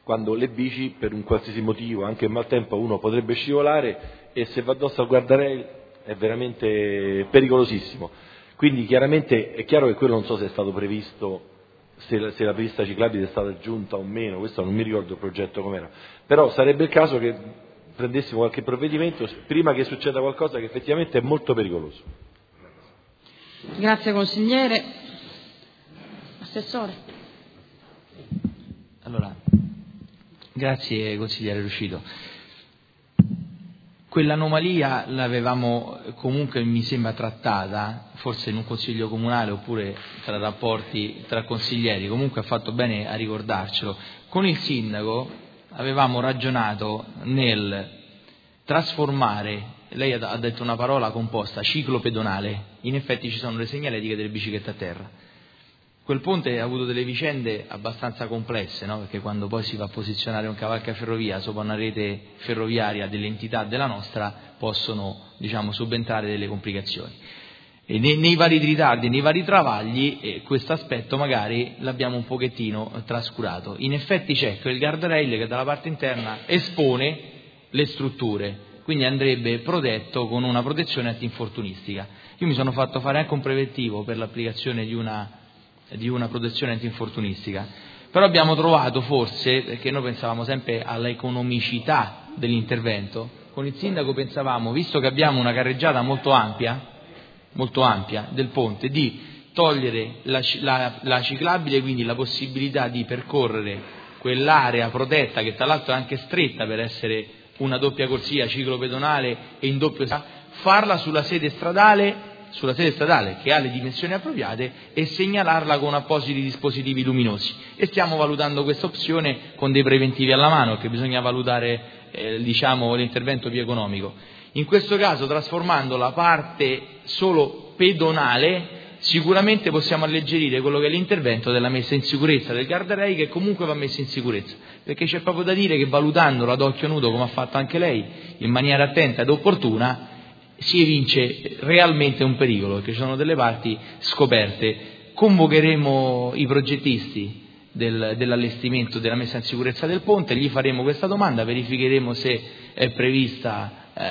quando le bici per un qualsiasi motivo, anche in maltempo, uno potrebbe scivolare e se va addosso al guardrail è veramente pericolosissimo. Quindi chiaramente è chiaro che quello non so se è stato previsto, se la, se la pista ciclabile è stata aggiunta o meno, questo non mi ricordo il progetto com'era, però sarebbe il caso che prendessimo qualche provvedimento prima che succeda qualcosa che effettivamente è molto pericoloso. Grazie consigliere. Assessore. Allora, grazie consigliere Ruscito. Quell'anomalia l'avevamo comunque, mi sembra, trattata, forse in un consiglio comunale oppure tra rapporti tra consiglieri, comunque ha fatto bene a ricordarcelo. Con il sindaco avevamo ragionato nel trasformare, lei ha detto una parola composta, ciclo pedonale, in effetti ci sono le segnaletiche delle biciclette a terra. Quel ponte ha avuto delle vicende abbastanza complesse, no? Perché quando poi si va a posizionare un cavalcaferrovia sopra una rete ferroviaria dell'entità della nostra possono, diciamo, subentrare delle complicazioni. E nei, nei vari ritardi, nei vari travagli, eh, questo aspetto magari l'abbiamo un pochettino eh, trascurato. In effetti c'è quel guardrail che dalla parte interna espone le strutture, quindi andrebbe protetto con una protezione antinfortunistica. Io mi sono fatto fare anche un preventivo per l'applicazione di una di una protezione antinfortunistica, però abbiamo trovato forse, perché noi pensavamo sempre all'economicità dell'intervento, con il sindaco pensavamo, visto che abbiamo una carreggiata molto ampia, molto ampia del ponte, di togliere la, la, la ciclabile, quindi la possibilità di percorrere quell'area protetta, che tra l'altro è anche stretta per essere una doppia corsia ciclopedonale e in doppio, farla sulla sede stradale sulla sede stradale che ha le dimensioni appropriate e segnalarla con appositi dispositivi luminosi, e stiamo valutando questa opzione con dei preventivi alla mano, che bisogna valutare eh, diciamo l'intervento più economico. In questo caso, trasformando la parte solo pedonale, sicuramente possiamo alleggerire quello che è l'intervento della messa in sicurezza del guardrail, che comunque va messo in sicurezza, perché c'è proprio da dire che valutandolo ad occhio nudo, come ha fatto anche lei, in maniera attenta ed opportuna, si evince realmente un pericolo, perché ci sono delle parti scoperte. Convocheremo i progettisti del, dell'allestimento, della messa in sicurezza del ponte, gli faremo questa domanda, verificheremo se è prevista,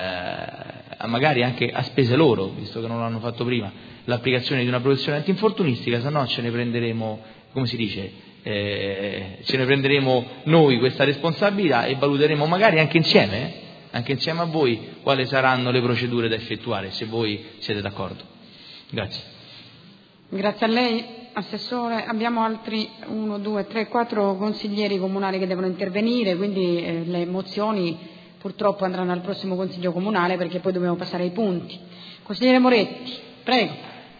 eh, magari anche a spese loro, visto che non l'hanno fatto prima, l'applicazione di una protezione antinfortunistica, se no ce ne prenderemo, come si dice, eh, ce ne prenderemo noi questa responsabilità e valuteremo magari anche insieme, eh, anche insieme a voi, quali saranno le procedure da effettuare, se voi siete d'accordo. Grazie. Grazie a lei, Assessore. Abbiamo altri uno, due, tre, quattro consiglieri comunali che devono intervenire, quindi eh, le mozioni purtroppo andranno al prossimo Consiglio Comunale, perché poi dobbiamo passare ai punti. Consigliere Moretti, prego.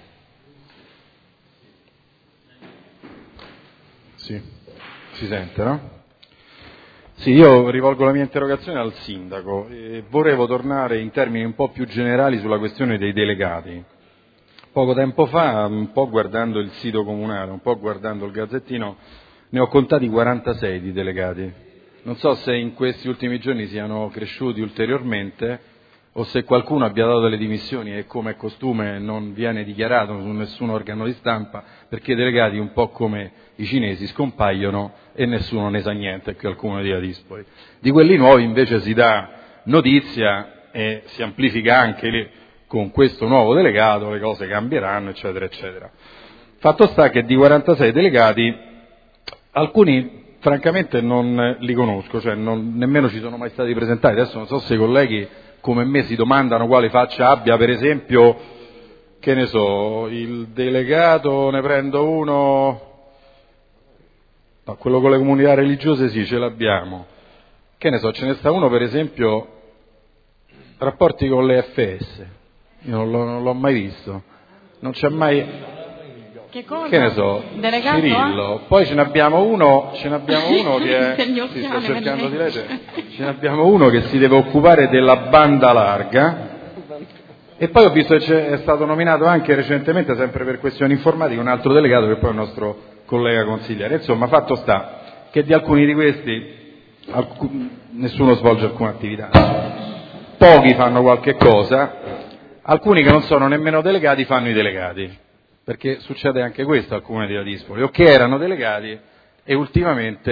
Sì, si sente, no? Sì, io rivolgo la mia interrogazione al Sindaco e volevo tornare in termini un po' più generali sulla questione dei delegati. Poco tempo fa, un po' guardando il sito comunale, un po' guardando il Gazzettino, ne ho contati quarantasei di delegati. Non so se in questi ultimi giorni siano cresciuti ulteriormente o se qualcuno abbia dato delle dimissioni e, come è costume, non viene dichiarato su nessun organo di stampa, perché i delegati, un po' come i cinesi, scompaiono e nessuno ne sa niente, che qualcuno dia dispoli. Di quelli nuovi invece si dà notizia e si amplifica anche lì, con questo nuovo delegato le cose cambieranno, eccetera, eccetera. Fatto sta che di quarantasei delegati, alcuni francamente non li conosco, cioè non, nemmeno ci sono mai stati presentati. Adesso non so se i colleghi come me si domandano quale faccia abbia, per esempio, che ne so, il delegato, ne prendo uno, no, quello con le comunità religiose sì, ce l'abbiamo, che ne so, ce ne sta uno per esempio, rapporti con le F S, io non l'ho, non l'ho mai visto, non c'è mai... Che cosa? Che ne so, Delegato Cirillo. A? Poi ce ne abbiamo uno, ce ne abbiamo uno che è, sì, sto cercando di leggere, ce ne abbiamo uno che si deve occupare della banda larga, e poi ho visto che è stato nominato anche recentemente, sempre per questioni informatiche, un altro delegato che poi è il nostro collega consigliere. Insomma, fatto sta che di alcuni di questi alcun, nessuno svolge alcuna attività, pochi fanno qualche cosa, alcuni che non sono nemmeno delegati fanno i delegati. Perché succede anche questo al Comune di Ladispoli, o che erano delegati e ultimamente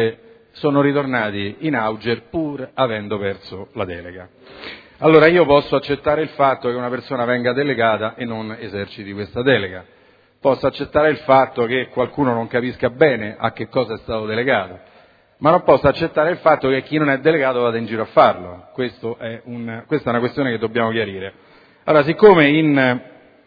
sono ritornati in auge pur avendo perso la delega. Allora io posso accettare il fatto che una persona venga delegata e non eserciti questa delega, posso accettare il fatto che qualcuno non capisca bene a che cosa è stato delegato, ma non posso accettare il fatto che chi non è delegato vada in giro a farlo. Questo è un, questa è una questione che dobbiamo chiarire. Allora, siccome in,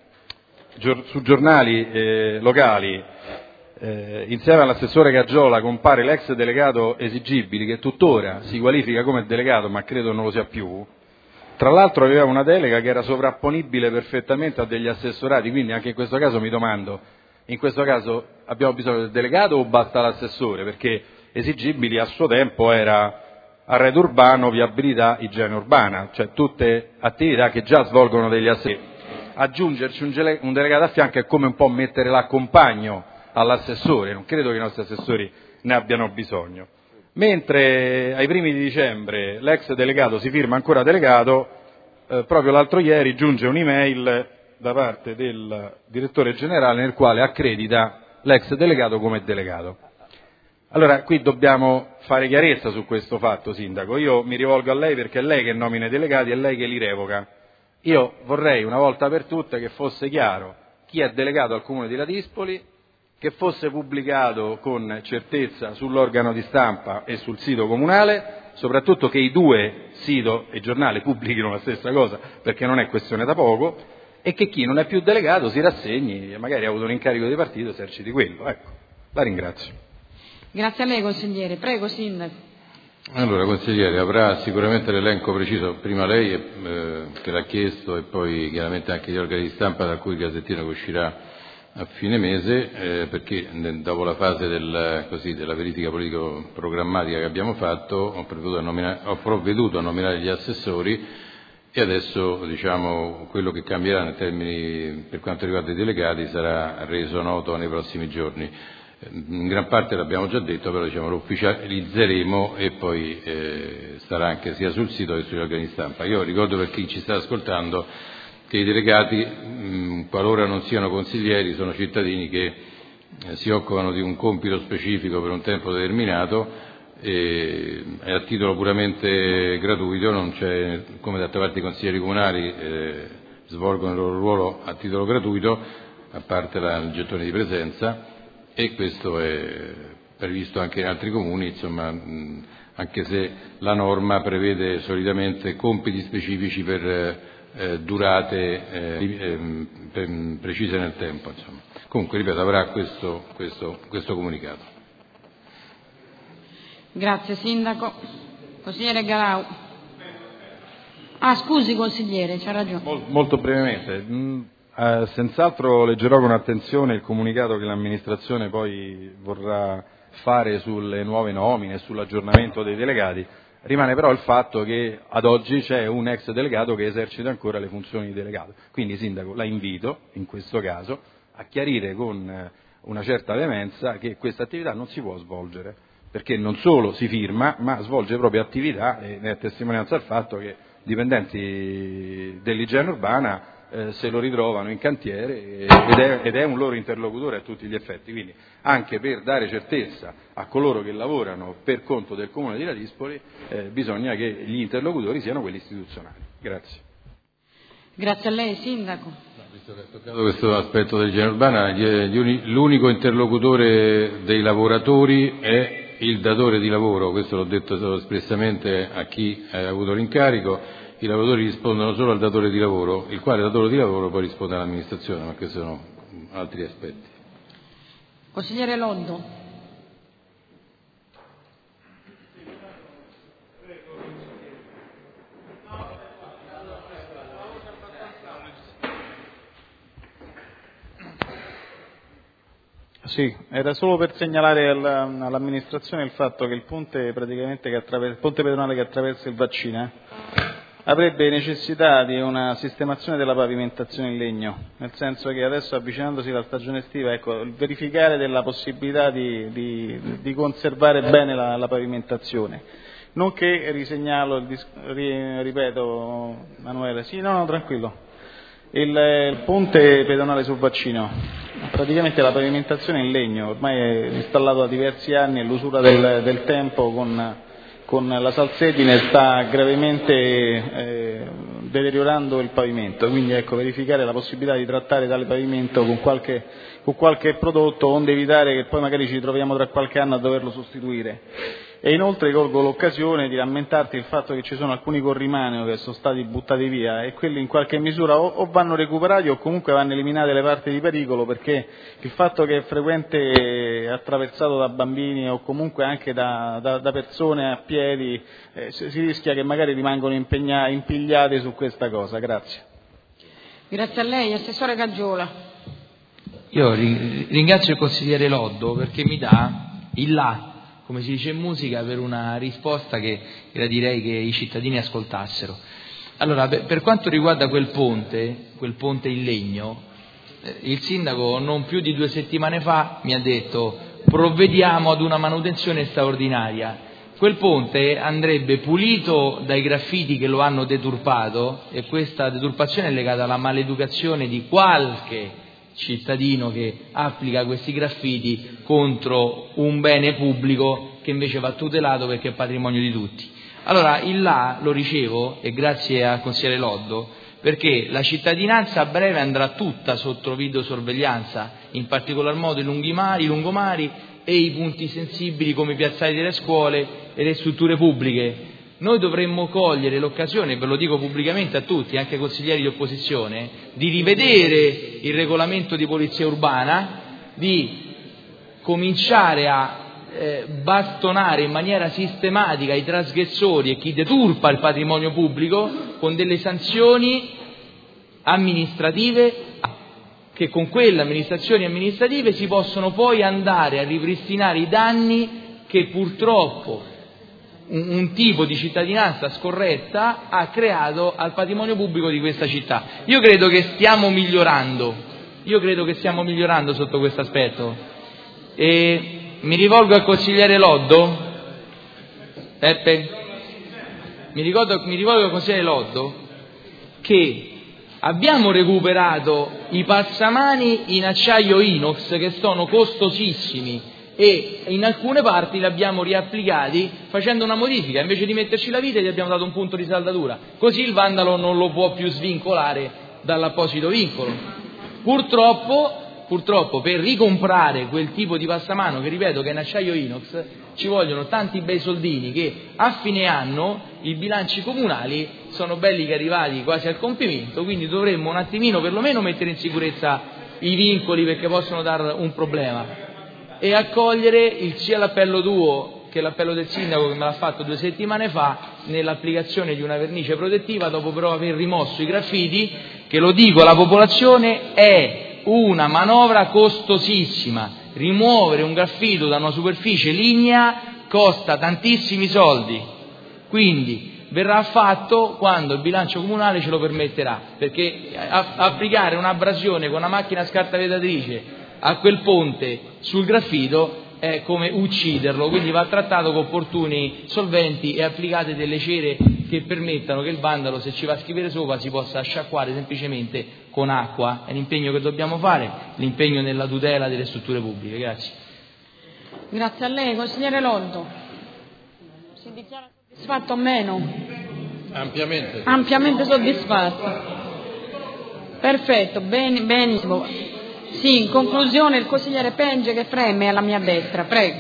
su giornali eh, locali Eh, insieme all'assessore Gaggiola compare l'ex delegato Esigibili, che tuttora si qualifica come delegato ma credo non lo sia più, tra l'altro aveva una delega che era sovrapponibile perfettamente a degli assessorati, quindi anche in questo caso mi domando, in questo caso abbiamo bisogno del delegato o basta l'assessore? Perché Esigibili a suo tempo era arredo urbano, viabilità, igiene urbana, cioè tutte attività che già svolgono degli assessori. Aggiungerci un, gele- un delegato a fianco è come un po' mettere l'accompagno all'assessore, non credo che i nostri assessori ne abbiano bisogno. Mentre ai primi di dicembre l'ex delegato si firma ancora delegato, eh, proprio l'altro ieri giunge un'email da parte del direttore generale nel quale accredita l'ex delegato come delegato. Allora qui dobbiamo fare chiarezza su questo fatto, Sindaco. Io mi rivolgo a lei perché è lei che nomina i delegati, è lei che li revoca. Io vorrei una volta per tutte che fosse chiaro chi è delegato al Comune di Ladispoli, che fosse pubblicato con certezza sull'organo di stampa e sul sito comunale, soprattutto che i due, sito e giornale, pubblichino la stessa cosa, perché non è questione da poco, e che chi non è più delegato si rassegni, magari ha avuto un incarico di partito, eserciti quello. Ecco, la ringrazio. Grazie a lei, consigliere. Prego, Sindaco. Allora, consigliere, avrà sicuramente l'elenco preciso, prima lei eh, che l'ha chiesto e poi chiaramente anche gli organi di stampa da cui il Gazzettino che uscirà a fine mese, eh, perché dopo la fase del, così, della verifica politico-programmatica che abbiamo fatto ho provveduto, a nominare, ho provveduto a nominare gli assessori e adesso diciamo, quello che cambierà in termini per quanto riguarda i delegati sarà reso noto nei prossimi giorni. In gran parte l'abbiamo già detto, però diciamo, lo ufficializzeremo e poi eh, sarà anche sia sul sito che sugli organi di stampa. Io ricordo per chi ci sta ascoltando che i delegati, mh, qualora non siano consiglieri, sono cittadini che eh, si occupano di un compito specifico per un tempo determinato e è a titolo puramente gratuito, non c'è, come d'altra parte i consiglieri comunali eh, svolgono il loro ruolo a titolo gratuito, a parte la, il gettone di presenza, e questo è previsto anche in altri comuni, insomma, mh, anche se la norma prevede solitamente compiti specifici per Eh, durate eh, eh, precise nel tempo. Insomma. Comunque, ripeto, avrà questo, questo, questo comunicato. Grazie, Sindaco. Consigliere Garau. Ah, scusi, consigliere, c'ha ragione. Molto, molto brevemente. Mm, eh, senz'altro leggerò con attenzione il comunicato che l'amministrazione poi vorrà fare sulle nuove nomine e sull'aggiornamento dei delegati. Rimane però il fatto che ad oggi c'è un ex delegato che esercita ancora le funzioni di delegato. Quindi, Sindaco, la invito, in questo caso, a chiarire con una certa veemenza che questa attività non si può svolgere, perché non solo si firma, ma svolge proprio attività, e ne è testimonianza il fatto che dipendenti dell'igiene urbana eh, se lo ritrovano in cantiere ed è, ed è un loro interlocutore a tutti gli effetti. Quindi, anche per dare certezza a coloro che lavorano per conto del Comune di Ladispoli, eh, bisogna che gli interlocutori siano quelli istituzionali. Grazie. Grazie a lei, Sindaco. No, visto che ha toccato questo aspetto dell'igiene urbana, gli, gli uni, l'unico interlocutore dei lavoratori è il datore di lavoro, questo l'ho detto espressamente a chi ha avuto l'incarico. I lavoratori rispondono solo al datore di lavoro, il quale datore di lavoro poi risponde all'amministrazione, ma questi sono altri aspetti. Consigliere Loddo. Sì, era solo per segnalare all'amministrazione il fatto che il ponte, praticamente che attraversa, il ponte pedonale che attraversa il Vaccina avrebbe necessità di una sistemazione della pavimentazione in legno, nel senso che adesso, avvicinandosi la stagione estiva, ecco, il verificare della possibilità di, di, di conservare bene la, la pavimentazione. Nonché risegnalo, il, ripeto Manuele, sì, no, no, tranquillo, Il, il ponte pedonale sul Vaccino, praticamente la pavimentazione è in legno, ormai è installato da diversi anni e l'usura del, del tempo con, con la salsedine sta gravemente eh, deteriorando il pavimento, quindi ecco, verificare la possibilità di trattare tale pavimento con qualche, con qualche prodotto, onde evitare che poi magari ci troviamo tra qualche anno a doverlo sostituire. E inoltre colgo l'occasione di rammentarti il fatto che ci sono alcuni corrimano che sono stati buttati via e quelli in qualche misura o, o vanno recuperati o comunque vanno eliminate le parti di pericolo, perché il fatto che è frequente attraversato da bambini o comunque anche da, da, da persone a piedi, eh, si rischia che magari rimangono impegna, impigliati su questa cosa. Grazie. Grazie a lei. Assessore Gaggiola. Io ringrazio il consigliere Loddo perché mi dà il là, come si dice in musica, per una risposta che gradirei che i cittadini ascoltassero. Allora, per quanto riguarda quel ponte, quel ponte in legno, il sindaco non più di due settimane fa mi ha detto provvediamo ad una manutenzione straordinaria. Quel ponte andrebbe pulito dai graffiti che lo hanno deturpato, e questa deturpazione è legata alla maleducazione di qualche cittadino che applica questi graffiti contro un bene pubblico che invece va tutelato perché è patrimonio di tutti. Allora il là lo ricevo, e grazie al consigliere Loddo, perché la cittadinanza a breve andrà tutta sotto videosorveglianza, in particolar modo i lungomari, i lungomari e i punti sensibili come i piazzali delle scuole e le strutture pubbliche. Noi dovremmo cogliere l'occasione, ve lo dico pubblicamente a tutti, anche ai consiglieri di opposizione, di rivedere il regolamento di polizia urbana, di cominciare a eh, bastonare in maniera sistematica i trasgressori e chi deturpa il patrimonio pubblico con delle sanzioni amministrative, che con quelle amministrazioni amministrative si possono poi andare a ripristinare i danni che purtroppo un, un tipo di cittadinanza scorretta ha creato al patrimonio pubblico di questa città. Io credo che stiamo migliorando, io credo che stiamo migliorando sotto questo aspetto, e mi rivolgo al consigliere Loddo, Peppe, mi, ricordo, mi rivolgo al consigliere Loddo che abbiamo recuperato i passamani in acciaio inox che sono costosissimi e in alcune parti li abbiamo riapplicati facendo una modifica, invece di metterci la vite gli abbiamo dato un punto di saldatura, così il vandalo non lo può più svincolare dall'apposito vincolo. Purtroppo, purtroppo per ricomprare quel tipo di passamano, che ripeto che è in acciaio inox, ci vogliono tanti bei soldini che a fine anno i bilanci comunali sono belli che arrivati quasi al compimento, quindi dovremmo un attimino perlomeno mettere in sicurezza i vincoli perché possono dare un problema, e accogliere il, sia l'appello tuo che l'appello del sindaco che me l'ha fatto due settimane fa nell'applicazione di una vernice protettiva dopo però aver rimosso i graffiti, che, lo dico alla popolazione, è una manovra costosissima. Rimuovere un graffito da una superficie lignea costa tantissimi soldi, quindi verrà fatto quando il bilancio comunale ce lo permetterà, perché applicare un'abrasione con una macchina scartavedatrice a quel ponte sul graffito è come ucciderlo, quindi va trattato con opportuni solventi e applicate delle cere che permettano che il vandalo, se ci va a scrivere sopra, si possa sciacquare semplicemente con acqua. È l'impegno che dobbiamo fare, l'impegno nella tutela delle strutture pubbliche. Grazie. Grazie a lei. Consigliere Loddo, si dichiara soddisfatto o meno? Ampiamente. Ampiamente soddisfatto. Perfetto, ben, benissimo. Sì, in conclusione il consigliere Penge che freme alla mia destra, prego.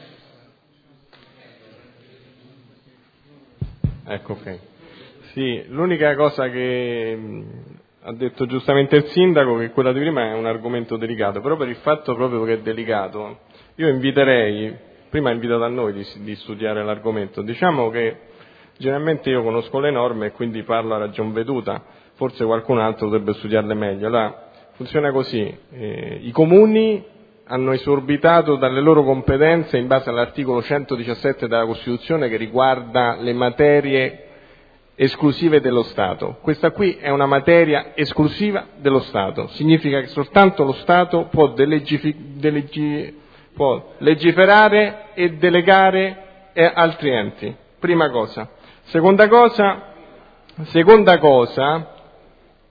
Ecco, ok. Sì, l'unica cosa che mh, ha detto giustamente il sindaco, che quella di prima è un argomento delicato, però per il fatto proprio che è delicato, io inviterei, prima ha invitato a noi di, di studiare l'argomento, diciamo che generalmente io conosco le norme e quindi parlo a ragion veduta, forse qualcun altro dovrebbe studiarle meglio. Allora, funziona così, eh, i comuni hanno esorbitato dalle loro competenze in base all'articolo centodiciassette della Costituzione che riguarda le materie esclusive dello Stato. Questa qui è una materia esclusiva dello Stato, significa che soltanto lo Stato può, delegifi- delegi- può legiferare e delegare eh, altri enti, prima cosa. Seconda cosa, seconda cosa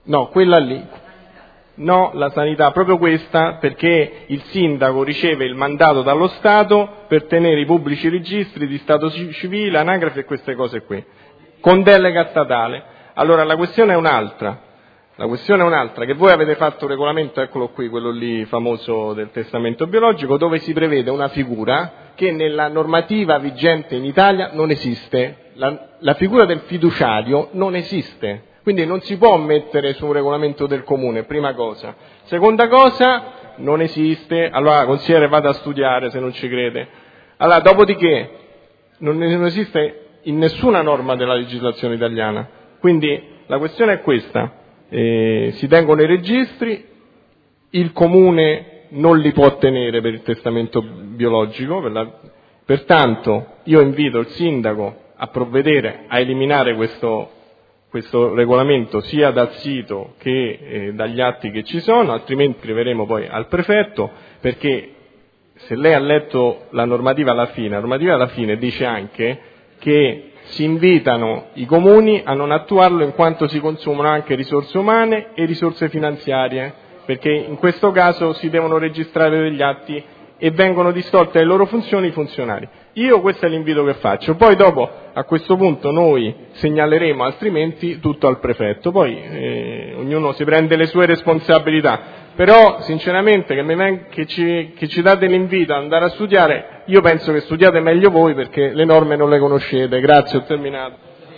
No, quella lì. No, la sanità, proprio questa, perché il sindaco riceve il mandato dallo Stato per tenere i pubblici registri di Stato civile, anagrafe e queste cose qui, con delega statale. Allora la questione è un'altra, la questione è un'altra, che voi avete fatto un regolamento, eccolo qui, quello lì famoso del testamento biologico, dove si prevede una figura che nella normativa vigente in Italia non esiste, la, la figura del fiduciario non esiste. Quindi non si può mettere su un regolamento del comune, prima cosa. Seconda cosa, non esiste, allora consigliere vada a studiare se non ci crede. Allora, dopodiché, non, non esiste in nessuna norma della legislazione italiana. Quindi la questione è questa, eh, si tengono i registri, il comune non li può tenere per il testamento biologico, per la, pertanto io invito il sindaco a provvedere a eliminare questo questo regolamento sia dal sito che eh, dagli atti che ci sono, altrimenti scriveremo poi al prefetto, perché se lei ha letto la normativa alla fine, la normativa alla fine dice anche che si invitano i comuni a non attuarlo in quanto si consumano anche risorse umane e risorse finanziarie, perché in questo caso si devono registrare degli atti e vengono distolte le loro funzioni i funzionari. Io questo è l'invito che faccio, poi dopo a questo punto noi segnaleremo altrimenti tutto al prefetto, poi eh, ognuno si prende le sue responsabilità, però sinceramente che, mi ven- che, ci, che ci date l'invito ad andare a studiare, io penso che studiate meglio voi perché le norme non le conoscete. Grazie, ho terminato.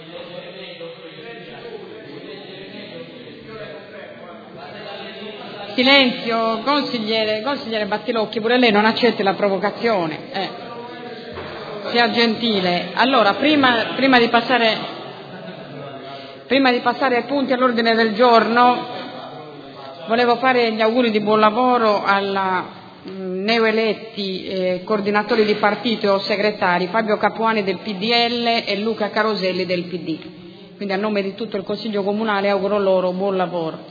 Silenzio, consigliere, consigliere Battilocchi, pure lei non accetti la provocazione. Eh. Sia gentile. Allora, prima, prima, di passare, prima di passare ai punti all'ordine del giorno, volevo fare gli auguri di buon lavoro alla mh, neoeletti eh, coordinatori di partito o segretari Fabio Capuani del P D L e Luca Caroselli del P D. Quindi a nome di tutto il Consiglio Comunale auguro loro buon lavoro.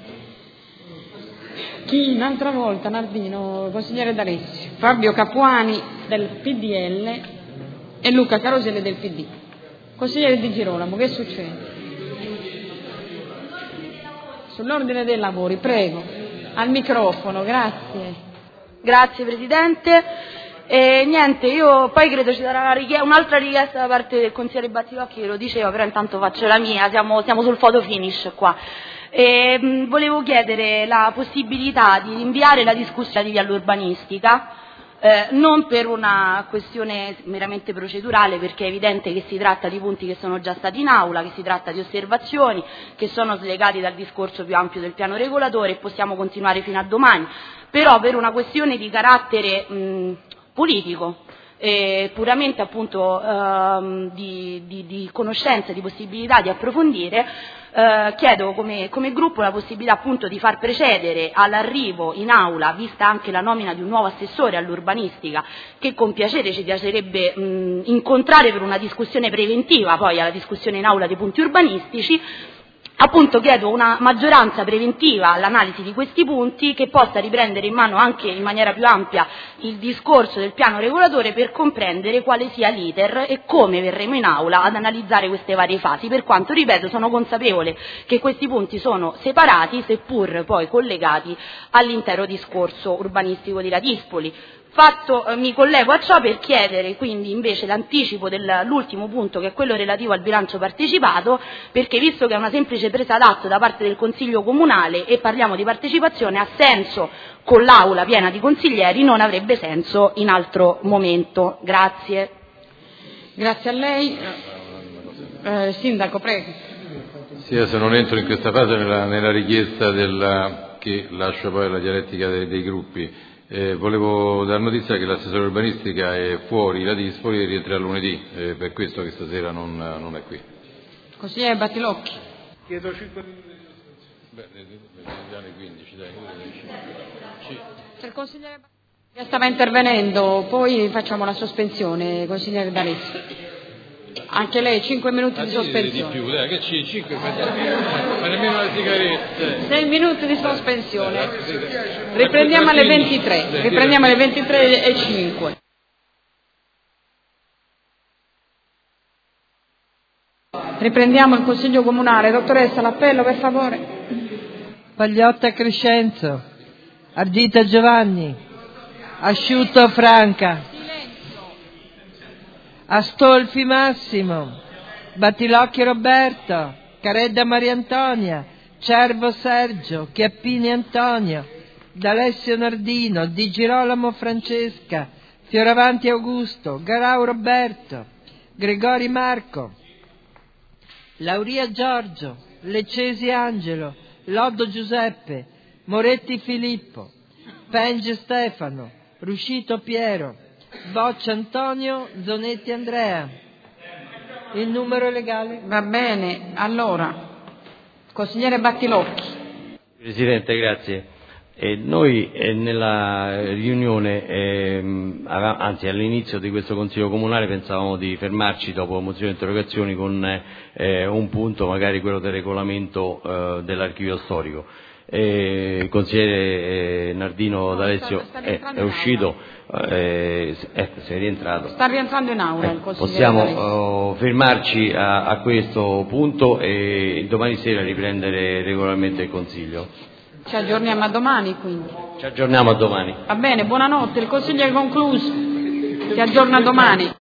Chi un'altra volta, Nardino, consigliere D'Alessio, Fabio Capuani del P D L e Luca Caroselli del P D. Consigliere Di Girolamo, che succede? Sull'ordine dei lavori, prego, al microfono, grazie. Grazie Presidente. E niente, io poi credo ci sarà una richiesta, un'altra richiesta da parte del consigliere Battilocchi che lo diceva, però intanto faccio la mia, siamo, siamo sul photo finish qua. E, mh, volevo chiedere la possibilità di rinviare la discussione di via all'urbanistica, eh, non per una questione meramente procedurale, perché è evidente che si tratta di punti che sono già stati in aula, che si tratta di osservazioni che sono slegati dal discorso più ampio del piano regolatore e possiamo continuare fino a domani, però per una questione di carattere mh, politico, eh, puramente appunto ehm, di, di, di conoscenza, di possibilità di approfondire, eh, chiedo come, come gruppo la possibilità appunto di far precedere all'arrivo in aula, vista anche la nomina di un nuovo assessore all'urbanistica, che con piacere ci piacerebbe mh, incontrare per una discussione preventiva poi alla discussione in aula dei punti urbanistici. Appunto chiedo una maggioranza preventiva all'analisi di questi punti che possa riprendere in mano anche in maniera più ampia il discorso del piano regolatore per comprendere quale sia l'iter e come verremo in aula ad analizzare queste varie fasi, per quanto, ripeto, sono consapevole che questi punti sono separati seppur poi collegati all'intero discorso urbanistico di Ladispoli. Fatto, eh, mi collego a ciò per chiedere quindi invece l'anticipo dell'ultimo punto, che è quello relativo al bilancio partecipato, perché visto che è una semplice presa d'atto da parte del Consiglio Comunale e parliamo di partecipazione, ha senso con l'aula piena di consiglieri, non avrebbe senso in altro momento. Grazie. Grazie a lei. Eh, Sindaco, prego. Sì, se non entro in questa fase nella, nella richiesta della, che lascio poi alla dialettica dei, dei gruppi. Eh, volevo dar notizia che l'assessore urbanistica è fuori Ladispoli e rientrerà lunedì, eh, per questo che stasera non, non è qui. Consigliere Battilocchi. Chiedo cinque minuti. Beh, alle quindici, dai. Se il consigliere Battilocchi stava intervenendo, poi facciamo la sospensione, consigliere D'Alessio. Anche lei cinque minuti ah, di sospensione. Di più, dai, che ci cinque, ma nemmeno le sigarette. sei minuti di sospensione. Riprendiamo alle ventitré. Riprendiamo alle ventitré e cinque. Riprendiamo il Consiglio Comunale. Dottoressa, l'appello per favore. Pagliotta Crescenzo, Ardita Giovanni, Asciutto Franca, Astolfi Massimo, Battilocchi Roberto, Caredda Maria Antonia, Cervo Sergio, Chiappini Antonio, D'Alessio Nardino, Di Girolamo Francesca, Fioravanti Augusto, Garau Roberto, Gregori Marco, Lauria Giorgio, Leccesi Angelo, Loddo Giuseppe, Moretti Filippo, Penge Stefano, Ruscito Piero, Boccia Antonio, Zonetti Andrea. Il numero legale? Va bene, allora, consigliere Battilocchi. Presidente, grazie. Eh, noi eh, nella riunione, eh, anzi all'inizio di questo Consiglio Comunale pensavamo di fermarci dopo mozioni e interrogazioni con eh, un punto, magari quello del regolamento eh, dell'archivio storico. Eh, il consigliere eh, Nardino D'Alessio sta, sta è, è uscito, eh, è, è rientrato. Sta rientrando in aula eh, il consigliere Possiamo D'Alessio. uh, fermarci a, a questo punto e domani sera riprendere regolarmente il Consiglio. Ci aggiorniamo a domani, quindi. Ci aggiorniamo a domani. Va bene, buonanotte, il Consiglio è concluso. Si aggiorna domani.